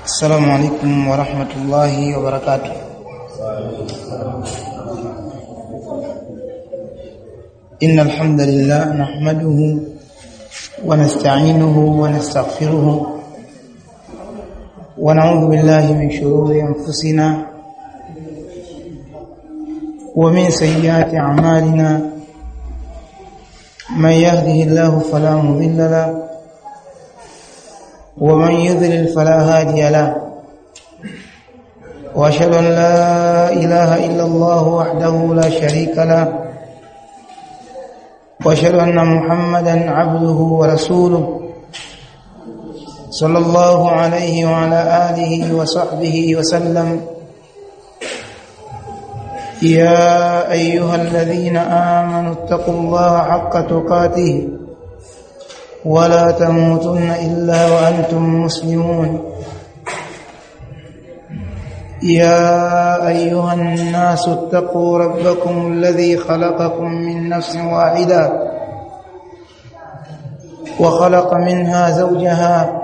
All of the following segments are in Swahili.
السلام عليكم ورحمة الله وبركاته. إن الحمد لله نحمده ونستعينه ونستغفره ونعوذ بالله من شرور أنفسنا ومن سيئات أعمالنا. من يهده الله فلا مضل له ومن يضلل فلا هادي له، وأشهد أن لا إله إلا الله وحده لا شريك له، وأشهد أن محمدا عبده ورسوله صلى الله عليه وعلى آله وصحبه وسلم. يا أيها الذين آمنوا اتقوا الله حق تقاته ولا تموتن إلا وأنتم مسلمون. يا أيها الناس اتقوا ربكم الذي خلقكم من نفس واحدة وخلق منها زوجها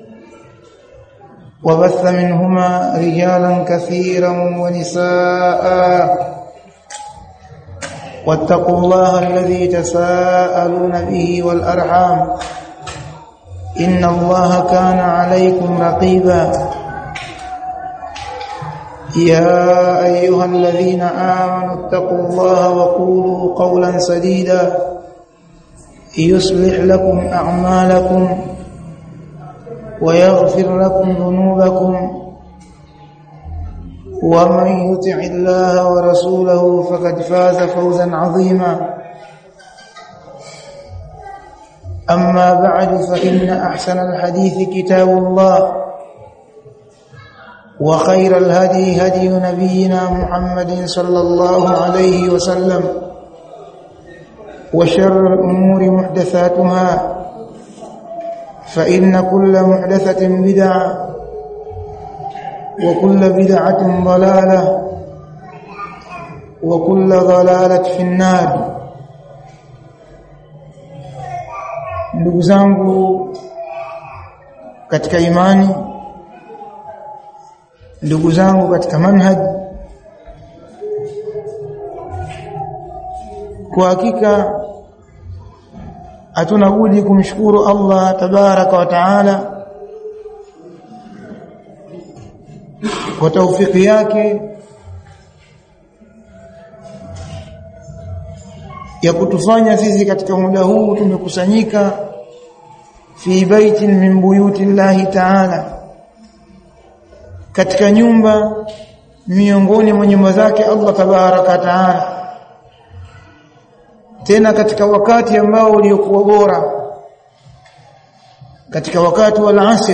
وبث منهما رجالا كثيرا ونساء، واتقوا الله الذي تساءلون به والأرحام إن الله كان عليكم رقيبا. يا أيها الذين آمنوا اتقوا الله وقولوا قولا سديدا يصلح لكم أعمالكم ويغفر لكم ذنوبكم، ومن يطع الله ورسوله فقد فاز فوزا عظيما. أما بعد، فإن أحسن الحديث كتاب الله، وخير الهدي هدي نبينا محمد صلى الله عليه وسلم، وشر الأمور محدثاتها، فإن كل محدثة بدعة وكل بدعة ضلالة وكل ضلالة في النار. Ndugu zangu katika imani, ndugu zangu katika manhaj, kwa hakika hatuna budi kumshukuru Allah tabaraka wa taala kwa taufiki yake ya kutufanya sisi katika muda huu tumekusanyika fi baitin min buyuti llahi taala, katika nyumba miongoni mwa nyumba zake Allah tabaraka wa taala, tena katika wakati ambao uliokuwa bora, katika wakati wa al-asr.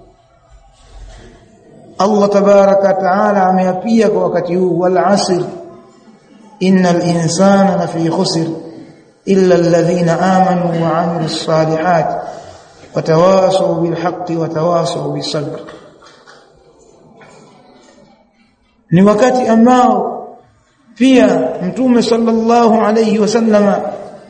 Allah tabaraka taala ameapia kwa wakati huu, wal asr innal insana lafi khusr illa alladhina amanu wa amilus salihat wa tawasaw bil haqqi wa tawasaw bis sabr. Ni wakati ambao pia Mtume sallallahu alayhi wasallama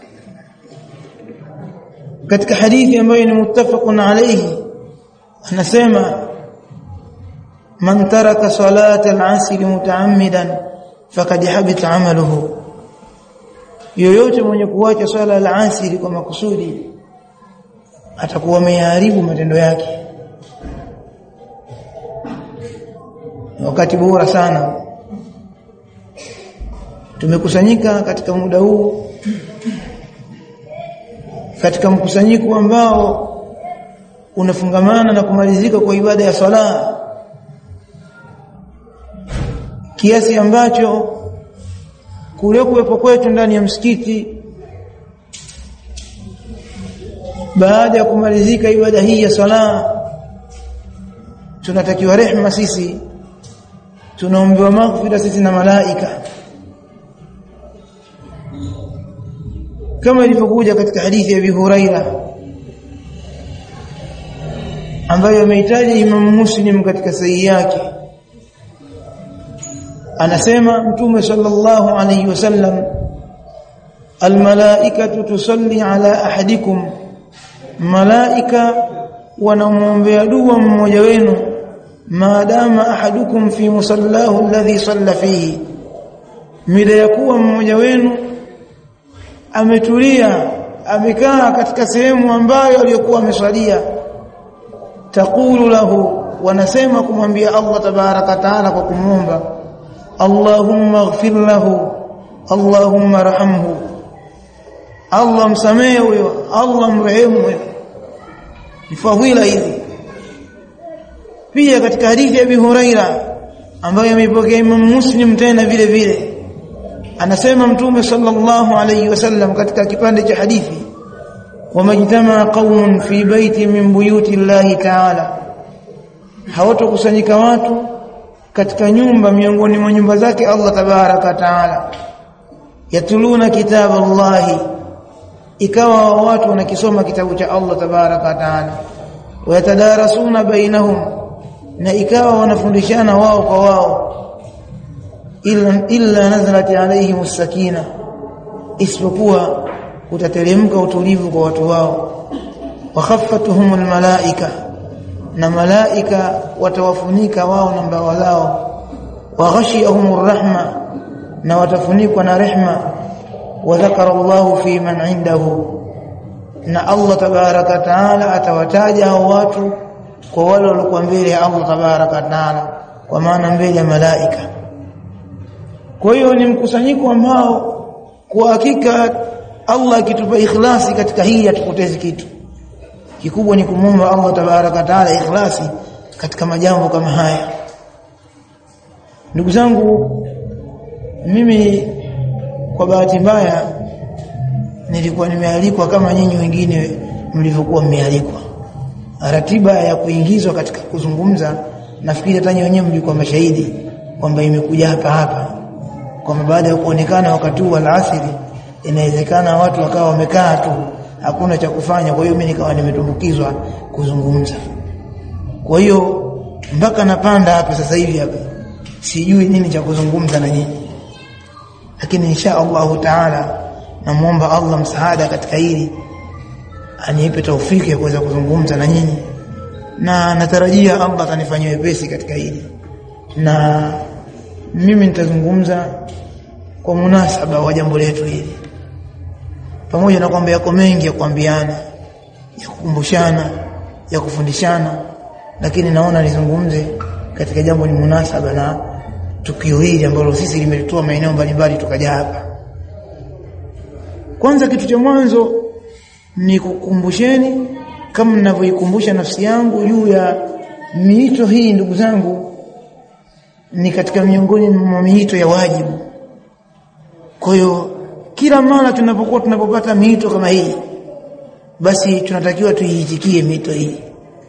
katika hadithi ambayo ni muttafaqun alayhi anasema, man taraka salata al-asr mutaammidan faqad habita amaluhu, yoyote mwenye kuacha swala al-asr kwa makusudi atakuwa ameharibu matendo yake. Wakati bora sana tumekusanyika katika muda huu, katika mkusanyiko ambao unafungamana na kumalizika kwa ibada ya sala, kiasi ambacho kule kuwepo kwetu ndani ya msikiti baada ya kumalizika ibada hii ya sala, tunatakiwa rehema sisi, tunaombewa maghfira sisi na malaika, kama ilivyokuja katika hadithi ya Abi Huraira ambayo ameitaja Imam Muslim katika sahihi yake. Anasema Mtume sallallahu alayhi wasallam, almalaikatu tusalli ala ahadikum, malaika wanamuombea dua mmoja wenu maadama ahadukum fi musallahu alladhi salla fihi, mida yakuwa mmoja wenu ametulia amekaa katika sehemu ambayo aliyokuwa ameswalia, taqulu lahu, wanasema kumwambia Allah tabaraka taala kwa kumuomba, Allahumma ighfir lahu, Allahumma rahamhu, Allah msamehe huyo, Allah mrehemu huyo. Fadhila hizi pia katika hadithi ya Abi Huraira ambayo ameipokea Imam Muslim tena vile vile, anasema Mtume sallallahu alayhi wasallam katika kipande cha hadithi, wamajtamaa qaumun fi baiti min buyuti llahi ta'ala, hawatokusanyika watu katika nyumba miongoni mwa nyumba zake Allah tabaraka taala, yatuluna kitab Allahi, ikawa watu wanakisoma kitabu cha Allah tabaraka taala, wayatadarasuna bainahum, na ikawa wanafundishana wao kwa wao, illa nazalat alayhim as-sakina, isipokuwa utateremka utulivu kwa watu wao, wa khaffatuhum al-malaika, na malaika watawafunika wao na mbawa zao, wa ghashiyahum ar-rahma, na watafunikwa na rehma, wa dhakara Allahu fi man indahu, na Allah tabaraka taala atawataja hao watu kwa wale waliokuwa mbele ya Allah tabaraka taala, kwa maana mbele ya malaika. Kwa hiyo ni mkusanyiko ambao kwa hakika Allah akitupa ikhlasi katika hii hatupotezi kitu. Kikubwa ni kumwomba Allah tabaraka taala ikhlasi katika majambo kama haya. Ndugu zangu, mimi kwa bahati mbaya nilikuwa nimealikwa kama nyinyi wengine mlivyokuwa mmealikwa. Ratiba ya kuingizwa katika kuzungumza, nafikiri hata nyinyi wenyewe mlikuwa mashahidi kwamba imekuja hapa kwamba baada ya kuonekana wakati wa al-asri, inawezekana watu wakawa wamekaa tu hakuna cha kufanya. Kwa hiyo mimi nikawa nimetumbukizwa kuzungumza. Kwa hiyo mpaka napanda hapa sasa hivi hapa sijui nini cha kuzungumza na nyinyi, lakini insha Allah taala namuomba Allah msaada katika hili, anipe taufiki ya kuweza kuzungumza na nyinyi, na natarajia Allah atanifanyia wepesi katika hili, na mimi nitazungumza kwa munasaba wa jambo letu hili, pamoja na kwamba yako mengi ya kuambiana, ya kukumbushana, ya kufundishana, lakini naona nizungumze katika jambo ni munasaba na tukio hili ambalo sisi limetutoa maeneo mbalimbali tukaja hapa. Kwanza, kitu cha mwanzo ni kukumbusheni kama ninavyoikumbusha nafsi yangu juu ya miito hii. Ndugu zangu, ni katika miongoni mwa miito ya wajibu. Kwa hiyo kila mara tunapopata miito kama hii, basi tunatakiwa tuiitikie miito hii.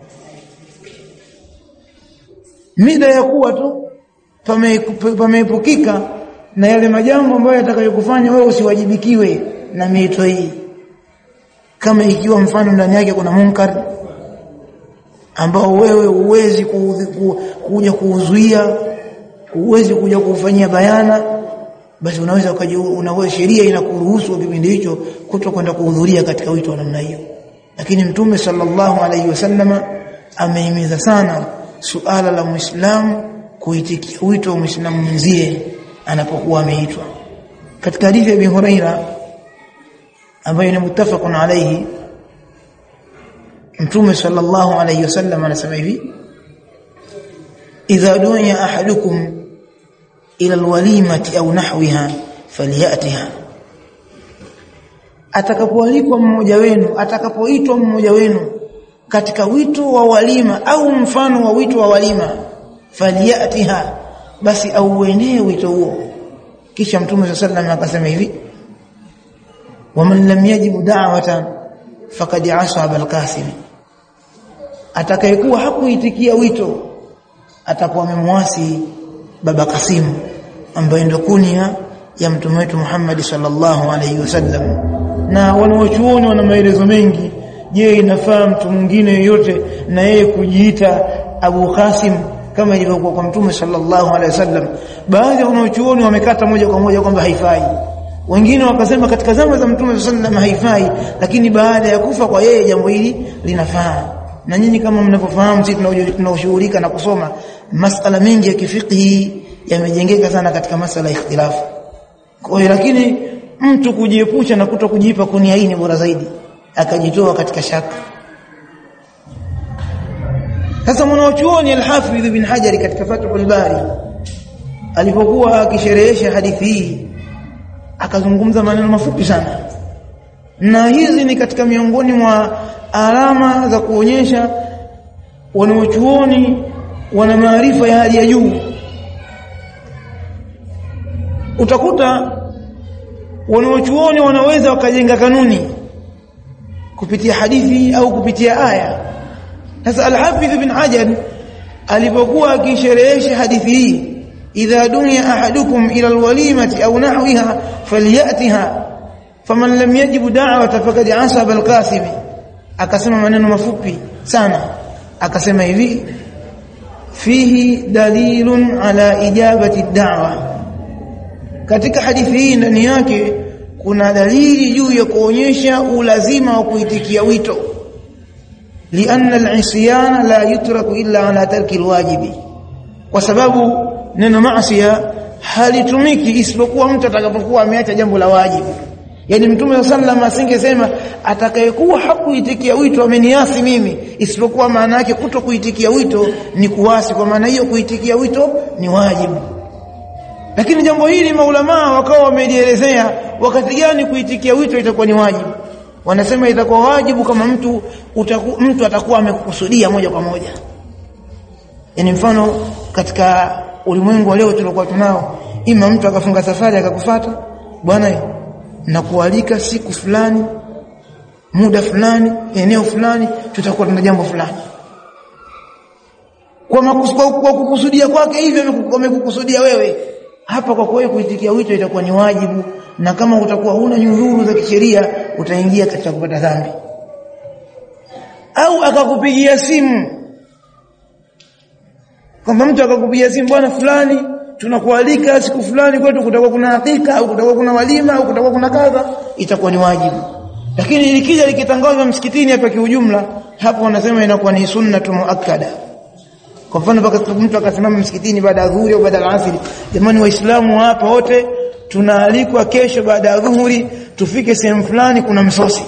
Mida ya kuwa tu pameepukika na yale majambo ambayo yatakayokufanya wewe usiwajibikiwe na miito hii, kama ikiwa mfano ndani yake kuna munkar ambao wewe huwezi kuja kuuzuia, huwezi kuja kufanyia bayana, basi unaweza sheria inakuruhusu kipindi hicho kutokwenda kuhudhuria katika wito wa namna hiyo. Lakini Mtume sallallahu alayhi wasallama amehimiza sana suala la Muislamu kuitikia wito wa Muislamu mwenzie anapokuwa ameitwa. Katika hadithi ya Abi Huraira ambayo ni muttafaqun alayhi, Mtume sallallahu alayhi wasallam anasema hivi: idha du'a ahadukum ila alwalimati au nahwiha falyatiha, atakapoalikwa mmoja wenu, atakapoitwa mmoja wenu katika wito wa walima au mfano wa wito wa walima, falyatiha, basi auenee wito huo. Kisha Mtume sallallahu alayhi wasallam akasema hivi: waman lam yajib da'watan faqad asaba al-qasim, atakayekuwa hakuitikia wito atakuwa amemwasi baba Qasim, ambaye ndio kunia ya mtume wetu Muhammad sallallahu alayhi wasallam. Na wanaochuoni wana maelezo mengi. Je, inafaa mtu mwingine yote na yeye kujiita Abu Qasim kama ilivyokuwa kwa mtume sallallahu alayhi wasallam? Baadhi ya wanaochuoni wamekata moja kwa moja kwamba haifai. Wengine wakasema katika zama za mtume sallallahu alayhi wasallam haifai, lakini baada ya kufa kwa yeye jambo hili linafaa. Na nyinyi kama mnapofahamu, sisi tunaoshughulika na kusoma masala mengi ya kifiqhi yamejengeka sana katika masala ya ikhtilafu. Kwa hiyo lakini mtu kujiepusha na kutokujipa kunia hii ni bora zaidi, akajitoa katika shaka. Sasa mwanachuoni al-Hafidh ibn Hajar katika Fathul Bari alipokuwa akisherehesha hadithi hii akazungumza maneno mafupi sana, na hizi ni katika miongoni mwa alama za kuonyesha wanachuoni wana maarifa ya hali ya juu. Utakuta wanachuoni wanaweza wakajenga kanuni kupitia hadithi au kupitia aya. Sasa al-Hafidh ibn Hajar alipokuwa akisherehesha hadithi hii, idha dunya ahadukum ila alwalimati aw nahwiha falyatiha faman lam yajib da'wata faqad asaba al-qasim, akasema maneno mafupi sana, akasema hivi: fihi dalilun ala ijabati ad-da'wa. Katika hadithi hii ndani yake kuna dalili juu ya kuonyesha ulazima wa kuitikia wito, lianna al-isyan la yutraku illa ala tarki al-wajibi, kwa sababu neno maasiya halitumiki isipokuwa mtu atakapokuwa ameacha jambo la wajibu. Yani Mtume sallallahu asingesema atakayekuwa hakuitikia wito ameniasi mimi, isipokuwa maana yake kutokuitikia wito ni kuasi, kwa maana hiyo kuitikia wito ni wajibu. Lakini jambo hili maulama wakawa wamelielezea wakati gani kuitikia wito itakuwa ni wajibu. Wanasema itakuwa wajibu kama mtu atakuwa amekukusudia moja kwa moja. Yani mfano katika ulimwengu leo tulikuwa tunao, ima mtu akafunga safari akakufuata, bwana nakualika siku fulani, muda fulani, eneo fulani, tutakuwa tuna jambo fulani. Kwa kukusudia kwake hivyo amekukusudia wewe. Hapa kwa wewe kuitikia wito itakuwa ni wajibu, na kama utakuwa huna nyudhuru za kisheria utaingia katika kupata dhambi. Au akakupigia simu, kama mtu akakupigia simu, bwana fulani tunakualika siku fulani kwetu, kutakuwa kuna hakika au kutakuwa kuna walima au kutakuwa kuna kadha, itakuwa ni wajibu. Lakini likija likitangazwa msikitini hapa kiujumla, hapo wanasema inakuwa ni sunnatu muakkada. Kwa mfano mpaka mtu akasimama msikitini baada ya dhuhuri au baada ya asri, jamani waislamu hapa wote tunaalikwa kesho baada ya dhuhuri tufike sehemu fulani kuna msosi.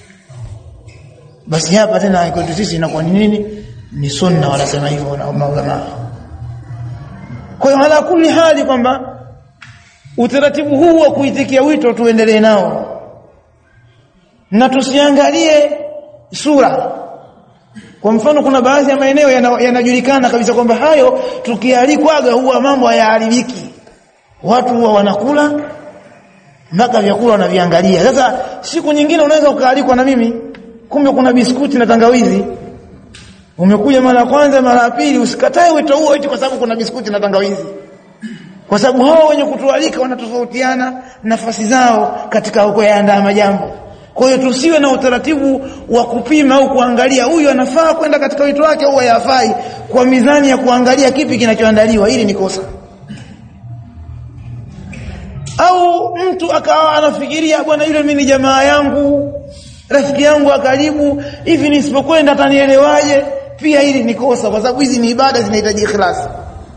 Basi hapa tena kwetu sisi inakuwa ni nini? Ni sunna, wanasema hivyo na maulama. Kwa hiyo ala kulli hali kwamba utaratibu huu wa kuitikia wito tuendelee nao, na tusiangalie sura. Kwa mfano kuna baadhi ya maeneo yanajulikana kabisa kwamba hayo tukialikwaga huwa mambo hayaharibiki, watu huwa wanakula mpaka vyakula wanaviangalia. Sasa siku nyingine unaweza ukaalikwa na mimi, kumbe kuna biskuti na tangawizi. Umekuja mara kwanza mara ya pili, usikatae wito huo eti kwa sababu kuna biskuti na tangawizi, kwa sababu hao wenye kutualika wanatofautiana nafasi zao katika kuandaa majambo. Kwa hiyo tusiwe na utaratibu wa kupima au kuangalia huyu anafaa kwenda katika wito wake au hayafai kwa mizani ya kuangalia kipi kinachoandaliwa. Hili ni kosa. Au mtu akawa anafikiria bwana yule mimi ni jamaa yangu, rafiki yangu wa karibu, hivi nisipokwenda atanielewaje? Pia hili ni kosa, kwa sababu hizi ni ibada zinahitaji ikhlas.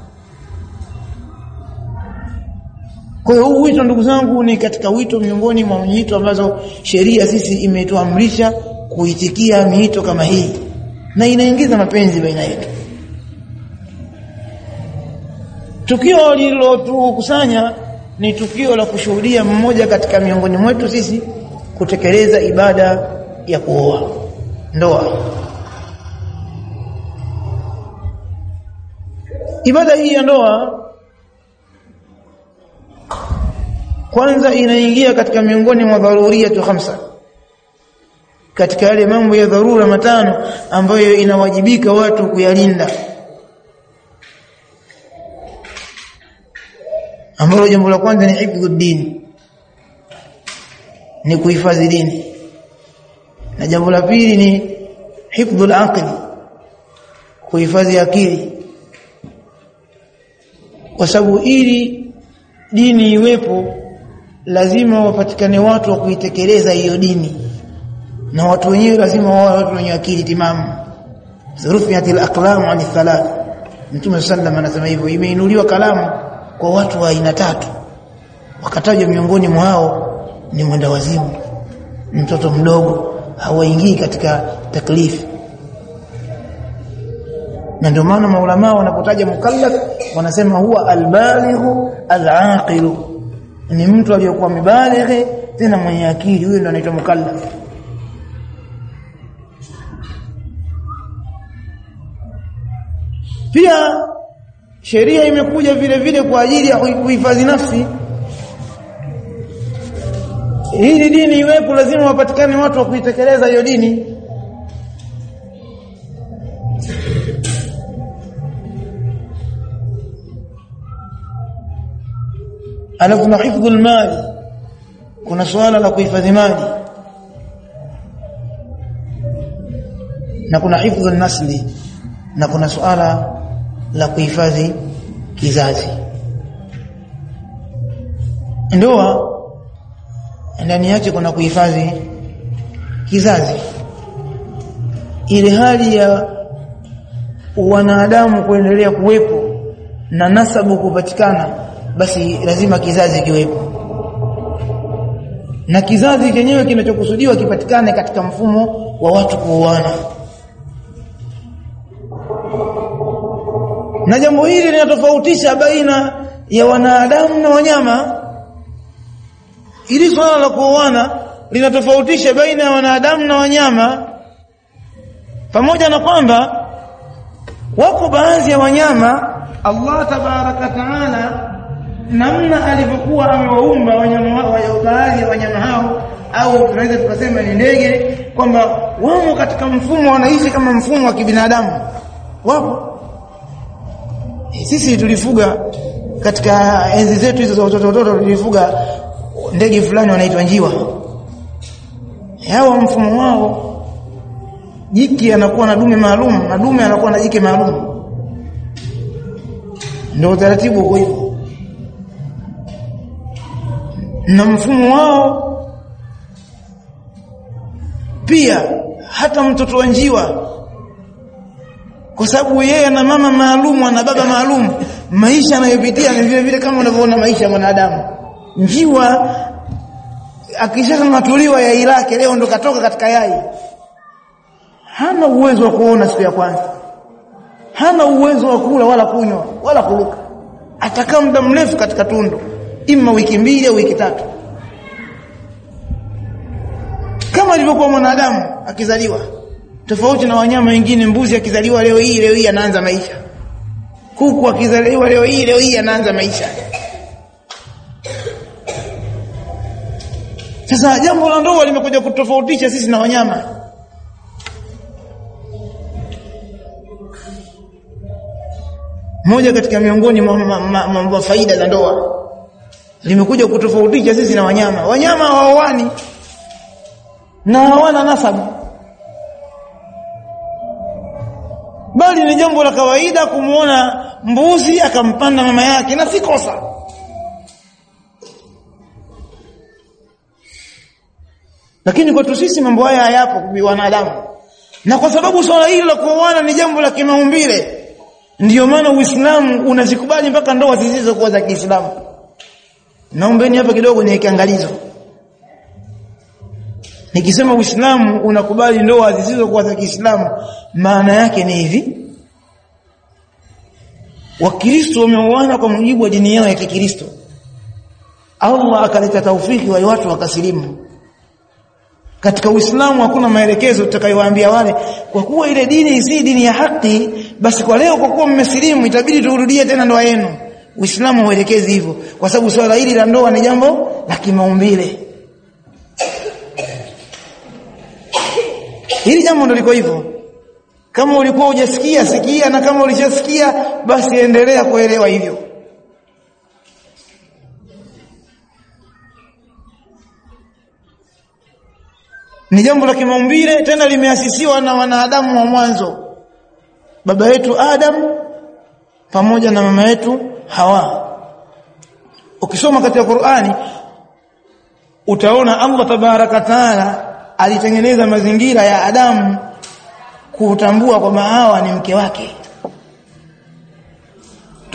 Kwa hiyo wito ndugu zangu ni katika wito miongoni mwa miito ambazo sheria sisi imetuamrisha kuitikia miito kama hii, na inaingiza mapenzi baina yetu. Tukio lililotukusanya ni tukio la kushuhudia mmoja katika miongoni mwetu sisi kutekeleza ibada ya kuoa, ndoa. Ibada hii ya ndoa kwanza inaingia katika miongoni mwa dharuriyatu 5, katika yale mambo ya dharura matano ambayo inawajibika watu kuyalinda, ambalo jambo la kwanza ni hifdhud din, ni kuhifadhi dini, na jambo la pili ni hifdhul aqli, kuhifadhi akili, kwa sababu ili dini iwepo lazima wapatikane watu wa kuitekeleza hiyo dini, na watu wenyewe lazima wawe watu wenye akili timamu. Rufiatil aqlam 'ani thalath, Mtume sallam anasema hivyo, imeinuliwa kalamu kwa watu wa aina 3. Wakataja miongoni mwao ni mwenda wazimu, mtoto mdogo, hawaingii katika taklifu. Na ndio maana maulama wanapotaja mukallaf wanasema huwa albalighu alaqil, ni mtu aliyokuwa mibalighi tena mwenye akili, huyo ndio anaitwa mukallaf. Pia sheria imekuja vile vile kwa ajili ya kuhifadhi nafsi. Hii dini iwepo, lazima wapatikane watu wa kuitekeleza hiyo dini. Alafu na hifdhul mali, kuna swala la kuhifadhi mali, na kuna hifdhul nasli, na kuna swala la kuhifadhi kizazi. Ndoa ndani yake kuna kuhifadhi kizazi, ile hali ya wanadamu kuendelea kuwepo na nasabu kupatikana, basi lazima kizazi kiwepo, na kizazi chenyewe kinachokusudiwa kipatikane katika mfumo wa watu kuoana. Na jambo hili linatofautisha baina ya wanadamu na wanyama. Ili swala la kuoana linatofautisha baina ya wanadamu na wanyama, pamoja na kwamba wako baadhi ya wanyama Allah tabaraka taala namna alivyokuwa amewaumba wanyama wao, baadhi ya wanyama hao, au tunaweza tukasema ni ndege, kwamba wao katika mfumo wanaishi kama mfumo wa kibinadamu. Wapo sisi tulifuga katika enzi zetu hizo za watoto, tulifuga ndege fulani wanaitwa njiwa. Hao mfumo wao, jike anakuwa na dume maalum na dume anakuwa na jike maalum, ndio taratibu uko hivyo. Na mfumo wao pia hata mtoto wa njiwa, kwa sababu yeye ana mama maalum na baba maalum, maisha anayopitia ni vile vile kama unavyoona maisha ya mwanadamu. Njiwa akishamatuliwa yai lake, leo ndo katoka katika yai, hana uwezo wa kuona siku ya kwanza, hana uwezo wa kula wala kunywa wala kuruka, atakaa muda mrefu katika tundu, ima wiki 2 au wiki 3, kama alivyokuwa mwanadamu akizaliwa. Tofauti na wanyama wengine, mbuzi akizaliwa leo hii anaanza maisha, kuku akizaliwa leo hii anaanza maisha. Sasa jambo la ndoa limekuja kutofautisha sisi na wanyama. Moja katika miongoni mwa faida za ndoa limekuja kutofautisha sisi na wanyama. Wanyama hawaoani na hawana nasabu, bali ni jambo la kawaida kumuona mbuzi akampanda mama yake, na si kosa. Lakini kwetu sisi mambo haya hayapo kwa wanadamu, na kwa sababu swala hili la kuoana ni jambo la kimaumbile, ndiyo maana Uislamu unazikubali mpaka ndoa zisizokuwa za Kiislamu. Naombeni hapa kidogo niweke angalizo. Nikisema Uislamu unakubali ndoa zisizokuwa za Kiislamu, maana yake ni hivi: Wakristo wameoana kwa mujibu wa dini yao ya Kikristo, Allah akaleta taufiki wa watu wakasilimu. Katika Uislamu hakuna maelekezo tutakayowaambia wale, kwa kuwa ile dini si dini ya haki, basi kwa leo kwa kuwa mmesilimu itabidi turudie tena ndoa yenu. Uislamu hauelekezi hivyo, kwa sababu swala hili la ndoa ni jambo la kimaumbile. Hili jambo ndio liko hivyo. Kama ulikuwa hujasikia, sikia, na kama ulishasikia basi endelea kuelewa hivyo. Ni jambo la kimaumbile, tena limeasisiwa na wanadamu wa mwanzo, baba yetu Adam pamoja na mama yetu Hawa. Ukisoma katika Qur'ani utaona Allah tabaraka taala alitengeneza mazingira ya Adamu kutambua kwamba Hawa ni mke wake.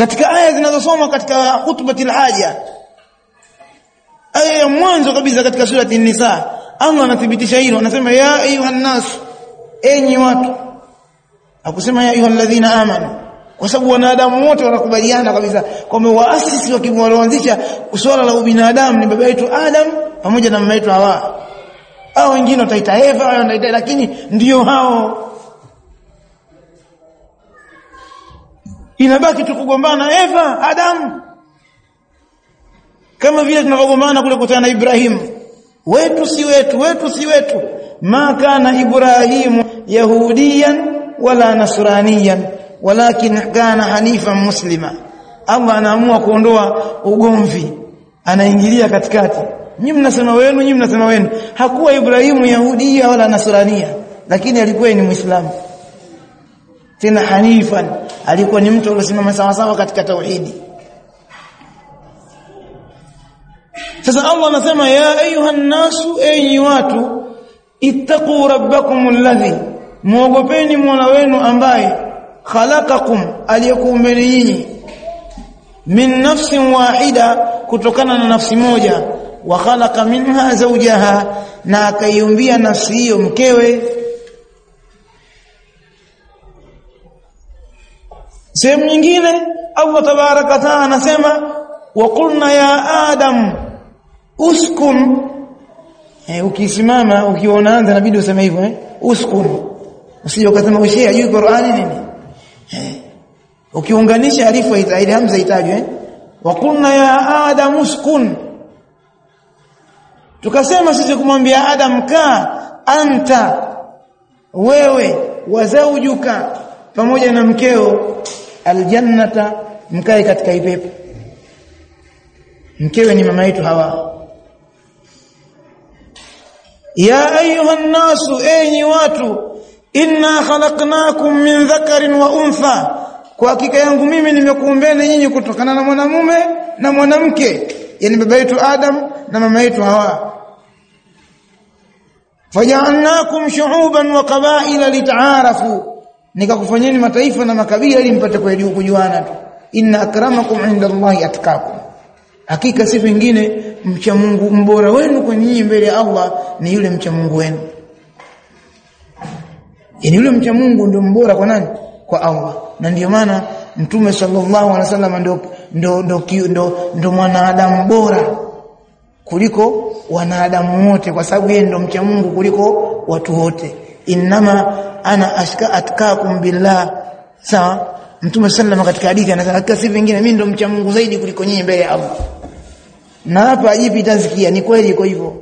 katika aya zinazosoma katika khutbatil haja, aya ya mwanzo kabisa katika surati An-Nisa, Allah anathibitisha hilo, anasema ya ayuhan nas, enyi watu. Hakusema ya ayyuhalladhina amanu, kwa sababu wanadamu wote wanakubaliana kabisa kwamba waasisi walioanzisha swala la ubinadamu ni baba yetu Adam pamoja na mama yetu Hawa. Hao wengine wataita Eva, wanaita, lakini ndio hao. Inabaki tukugombana Eva, Adam, kama vile tunavogombana kule kutana na Ibrahim, wetu si wetu, wetu si wetu. Ma kana Ibrahimu yahudiyan wala nasraniyan walakin kana hanifan muslima. Allah anaamua kuondoa ugomvi, anaingilia katikati. Nyinyi mnasema wenu, nyinyi mnasema wenu. Hakuwa Ibrahimu yahudia wala nasrania, lakini alikuwa ni Muislamu. Tena hanifan, alikuwa ni mtu aliyesimama sawa sawa katika tauhidi. Sasa Allah anasema ya ayuhan nasu, enyi watu, ittaqu rabbakum alladhi, muogopeni Mola wenu ambaye khalaqakum, aliyekuumbeni nyinyi, min nafsin wahida, kutokana na nafsi moja, wa khalaqa minha zawjaha, na akaiumbia nafsi hiyo mkewe. Sehemu nyingine Allah tabaraka taala anasema wa qulna ya adam uskun. Ukisimama ukiona anza inabidi useme hivyo, uskun, usije ukasema ushia juu Qur'ani nini. Ukiunganisha alifu ile hamza itajwe, wa qulna ya adam uskun. Tukasema sisi kumwambia Adam, ka anta, wewe, wa zawjuka, pamoja na mkeo, aljannata, mkae katika pepo. Mkewe ni mama yetu Hawa. Ya ayuhan nasu, enyi watu, inna khalaqnakum min dhakarin wa untha, kwa hakika yangu mimi nimekuumbeni nyinyi kutokana na mwanamume na mwanamke, yani baba yetu Adam na mama yetu Hawa. Faja'alnakum shu'uban wa qabaila lita'arafu, nikakufanyeni mataifa na makabila ili mpate kujuana tu. Inna akramakum 'inda Allahi atqakum, hakika si vingine mcha Mungu mbora wenu kwa nyinyi mbele ya Allah ni yule mcha Mungu wenu. Yani yule mcha Mungu ndio mbora kwa nani? Kwa Allah. Na ndio maana Mtume sallallahu alaihi wasallam ndio mwanadamu bora kuliko wanadamu wote, kwa sababu yeye ndio mcha Mungu kuliko watu wote. Innama ana atqakum billah. Sawa? Mtume sallallahu katika hadithi anasema si vingine mimi ndio mcha Mungu zaidi kuliko nyinyi mbele ya Allah. Na hapa ajipi tazkia, ni kweli iko hivyo.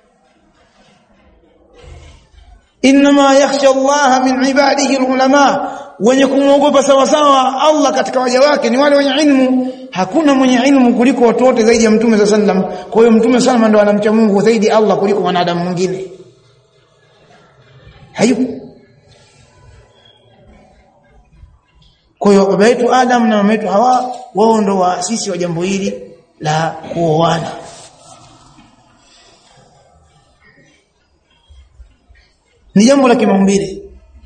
Inma yakhsha Allah min ibadihi alulama, wenye kumwogopa sawa sawa Allah katika waja wake ni wale wenye ilmu. Hakuna mwenye ilmu kuliko watu wote zaidi ya Mtume sallam. Kwa hiyo Mtume sallam ndio anamcha Mungu zaidi Allah kuliko wanadamu mwingine. Hayupo. Kwa hiyo baba yetu Adam na mama yetu Hawa, wao ndio waasisi wa jambo hili la kuoana. Ni jambo la kimaumbile.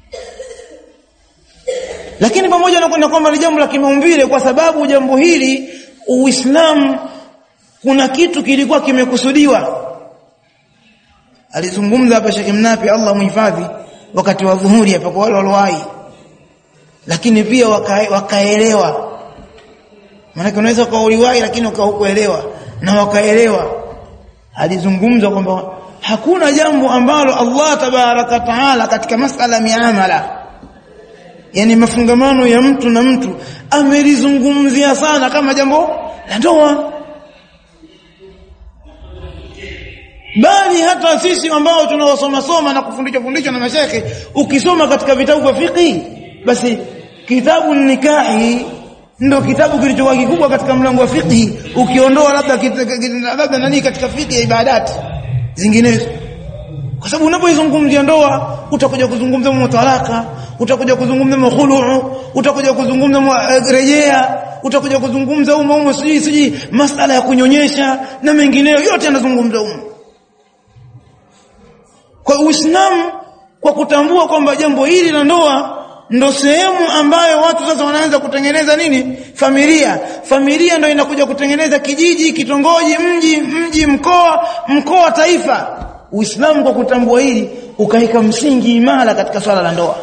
Lakini pamoja na kwamba ni jambo la kimaumbile, kwa sababu jambo hili Uislamu kuna kitu kilikuwa kimekusudiwa. Alizungumza hapa Sheikh Mnapi, Allah muhifadhi, wakati wa dhuhuri hapa kwa wale waliowahi. Lakini pia wakaelewa. Maana unaweza kuuliwahi lakini ukaelewa, na wakaelewa. Alizungumza kwamba hakuna jambo ambalo Allah tabaraka taala katika masala miamala, yani mafungamano ya mtu na mtu, amelizungumzia sana kama jambo la ndoa. Bali hata sisi ambao tunawasoma na kufundishwa na mashekhe, ukisoma katika vitabu vya fiqh, basi kitabu nikahi ndio kitabu kilichokuwa kikubwa katika mlango wa fiqh, ukiondoa labda nani katika fiqh ya ibadati zinginezo. Kwa sababu unapoizungumzia ndoa utakuja kuzungumza mutalaka, utakuja kuzungumza khulu, utakuja kuzungumza rejea, utakuja kuzungumza siji masala ya kunyonyesha na mengineyo, yote yanazungumza huko. Kwa Uislamu, kwa kutambua kwamba jambo hili la ndoa ndo sehemu ambayo watu sasa wanaanza kutengeneza nini? Familia ndo inakuja kutengeneza kijiji, kitongoji, mji, mkoa, taifa. Uislamu kwa kutambua hili ukaika msingi imara katika swala la ndoa.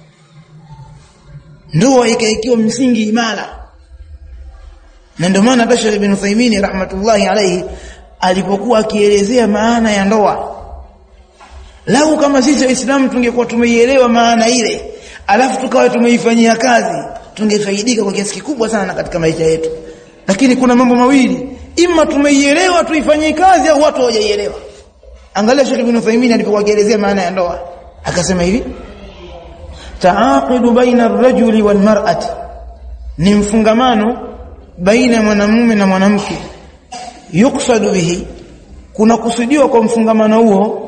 Ndoa ikaikiwa msingi imara. Na ndio maana Bashar ibn Uthaymeen rahmatullahi alayhi alipokuwa akielezea maana ya ndoa, lau kama sisi Waislamu tungekuwa tumeielewa maana ile, alafu tukawa tumeifanyia kazi, tungefaidika kwa kiasi kikubwa sana katika maisha yetu. Lakini kuna mambo mawili, ima tumeielewa tuifanyie kazi au watu hawajaielewa. Angalia Sheikh Ibn Uthaymeen alipokuwa akielezea maana ya ndoa, akasema hivi: ta'aqidu baina ar-rajuli wal mar'ati, ni mfungamano baina ya mwanamume na mwanamke. Yuksadu bihi, kuna kusudiwa kwa mfungamano huo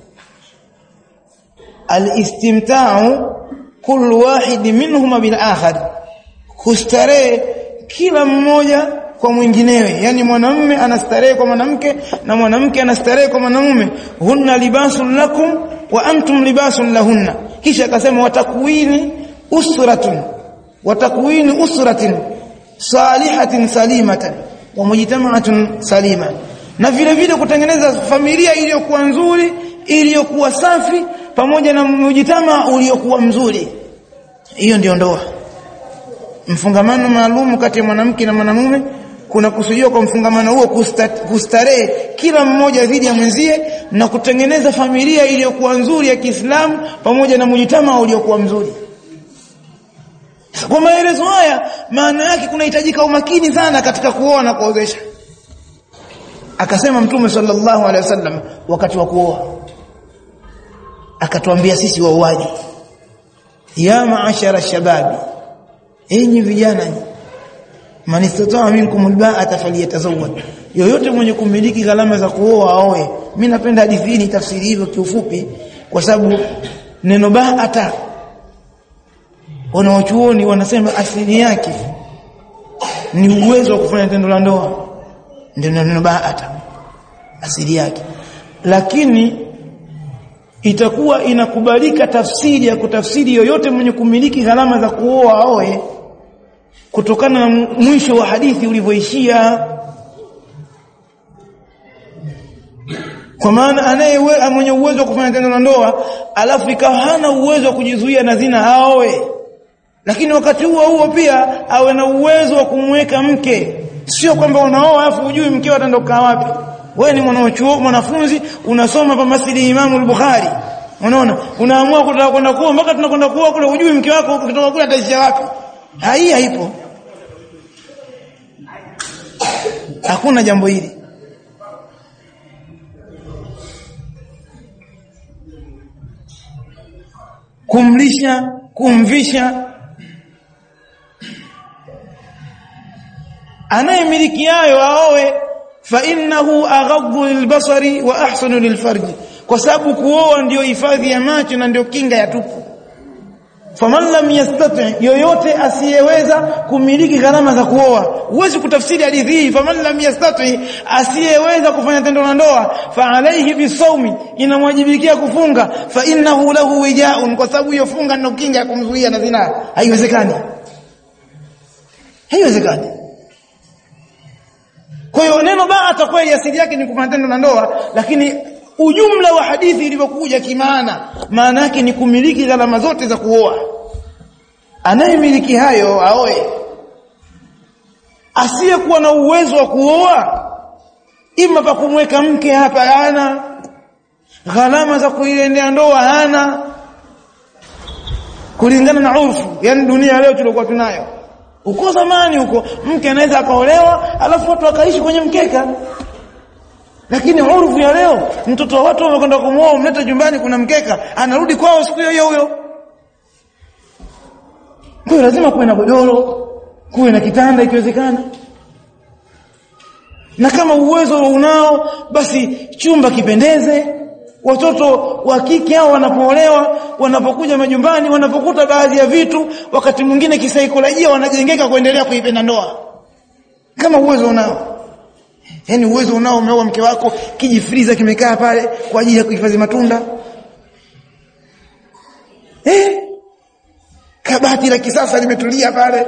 al-istimta'u kullu wahid minhuma bil akhar, kustarehe kila mmoja kwa mwinginewe. Yani mwanamume anastarehe kwa mwanamke na mwanamke anastarehe kwa mwanamume. Hunna libasun lakum wa antum libasun lahunna. Kisha akasema watakwini usratin salihatin salimatan wa mujtama'atun salima, na vile vile kutengeneza familia iliyokuwa nzuri, iliyokuwa safi, pamoja na mujtamaa uliokuwa mzuri. Hiyo ndio ndoa. Mfungamano maalum kati ya mwanamke na mwanamume, kuna kusudiwa kwa mfungamano huo kustarehe kila mmoja dhidi ya mwenzie na kutengeneza familia iliyokuwa nzuri ya Kiislamu pamoja na mujtamaa uliokuwa mzuri. Kwa maelezo haya, maana yake kunahitajika umakini sana katika kuoa na kuozesha. Akasema Mtume sallallahu alaihi wasallam wakati wa kuoa, akatuambia sisi waoaji, ya maashara shababi, enyi vijana, man istata'a minkum alba'ata falyatazawwaj, yoyote mwenye kumiliki gharama za kuoa aoe. Mimi napenda hadithi hii tafsiri hivyo kiufupi, kwa sababu neno ba'ata wanawachuoni wanasema asili yake ni uwezo wa kufanya tendo la ndoa, ndio neno ba'ata asili yake. Lakini itakuwa inakubalika tafsiri ya kutafsiri yoyote mwenye kumiliki gharama za kuoa aoe, kutokana na mwisho wa hadithi ulivyoishia. Kwa maana mwenye uwezo wa kufanya tendo la ndoa alafu ikawa hana uwezo wa kujizuia na zina aoe, lakini wakati huo pia awe na uwezo wa kumweka mke. Sio kwamba unaoa alafu hujui mkeo ataondoka wapi. Wewe ni mwanafunzi unasoma pa Masjidi Imam al-Bukhari, unaona, unaamua kutaka kwenda kuoa, mpaka tunakwenda kuoa kule hujui mke wako ukitoka kule ataishia wapi. Haipo. Hakuna jambo hili. Kumlisha, kumvisha, anayemiliki hayo aoe, fa innahu aghaddu lilbasari wa ahsanu lilfarji, kwa sababu kuoa ndio hifadhi ya macho na ndio kinga ya tupu. Faman lam yastati, yoyote asiyeweza kumiliki gharama za kuoa. Huwezi kutafsiri hadithi hii faman lam yastati, asiyeweza kufanya tendo la ndoa, fa alayhi bisawmi, inamwajibikia kufunga, fa innahu lahu wijaun, kwa sababu hiyo funga ndio kinga ya kumzuia na zina. Haiwezekani. Kwa hiyo neno ba'ata kweli asili yake ni kufanya tendo la ndoa, lakini ujumla wa hadithi ilivyokuja kimaana, maana yake ni kumiliki gharama zote za kuoa. Anayemiliki hayo aoe. Asiyekuwa na uwezo wa kuoa, ima pa kumweka mke hapa hana, gharama za kuiendea ndoa hana, kulingana na urfu. Yani dunia leo tulikuwa tunayo. Uko zamani huko mke anaweza akaolewa alafu watu wakaishi kwenye mkeka. Lakini urfu ya leo, mtoto wa watu wamekwenda kumuoa, mleta nyumbani kuna mkeka, anarudi kwao siku hiyo hiyo. Kwa hiyo lazima kuwe na godoro, kuwe na kitanda ikiwezekana. Na kama uwezo unao, basi chumba kipendeze. Watoto wa kike hao wanapoolewa, wanapokuja majumbani, wanapokuta baadhi ya vitu, wakati mwingine kisaikolojia wanajengeka kuendelea kuipenda ndoa. Kama uwezo unao. Yani uwezo unao, umeoa mke wako, kijifriza kimekaa pale kwa ajili ya kuhifadhi matunda. kabati la kisasa limetulia pale.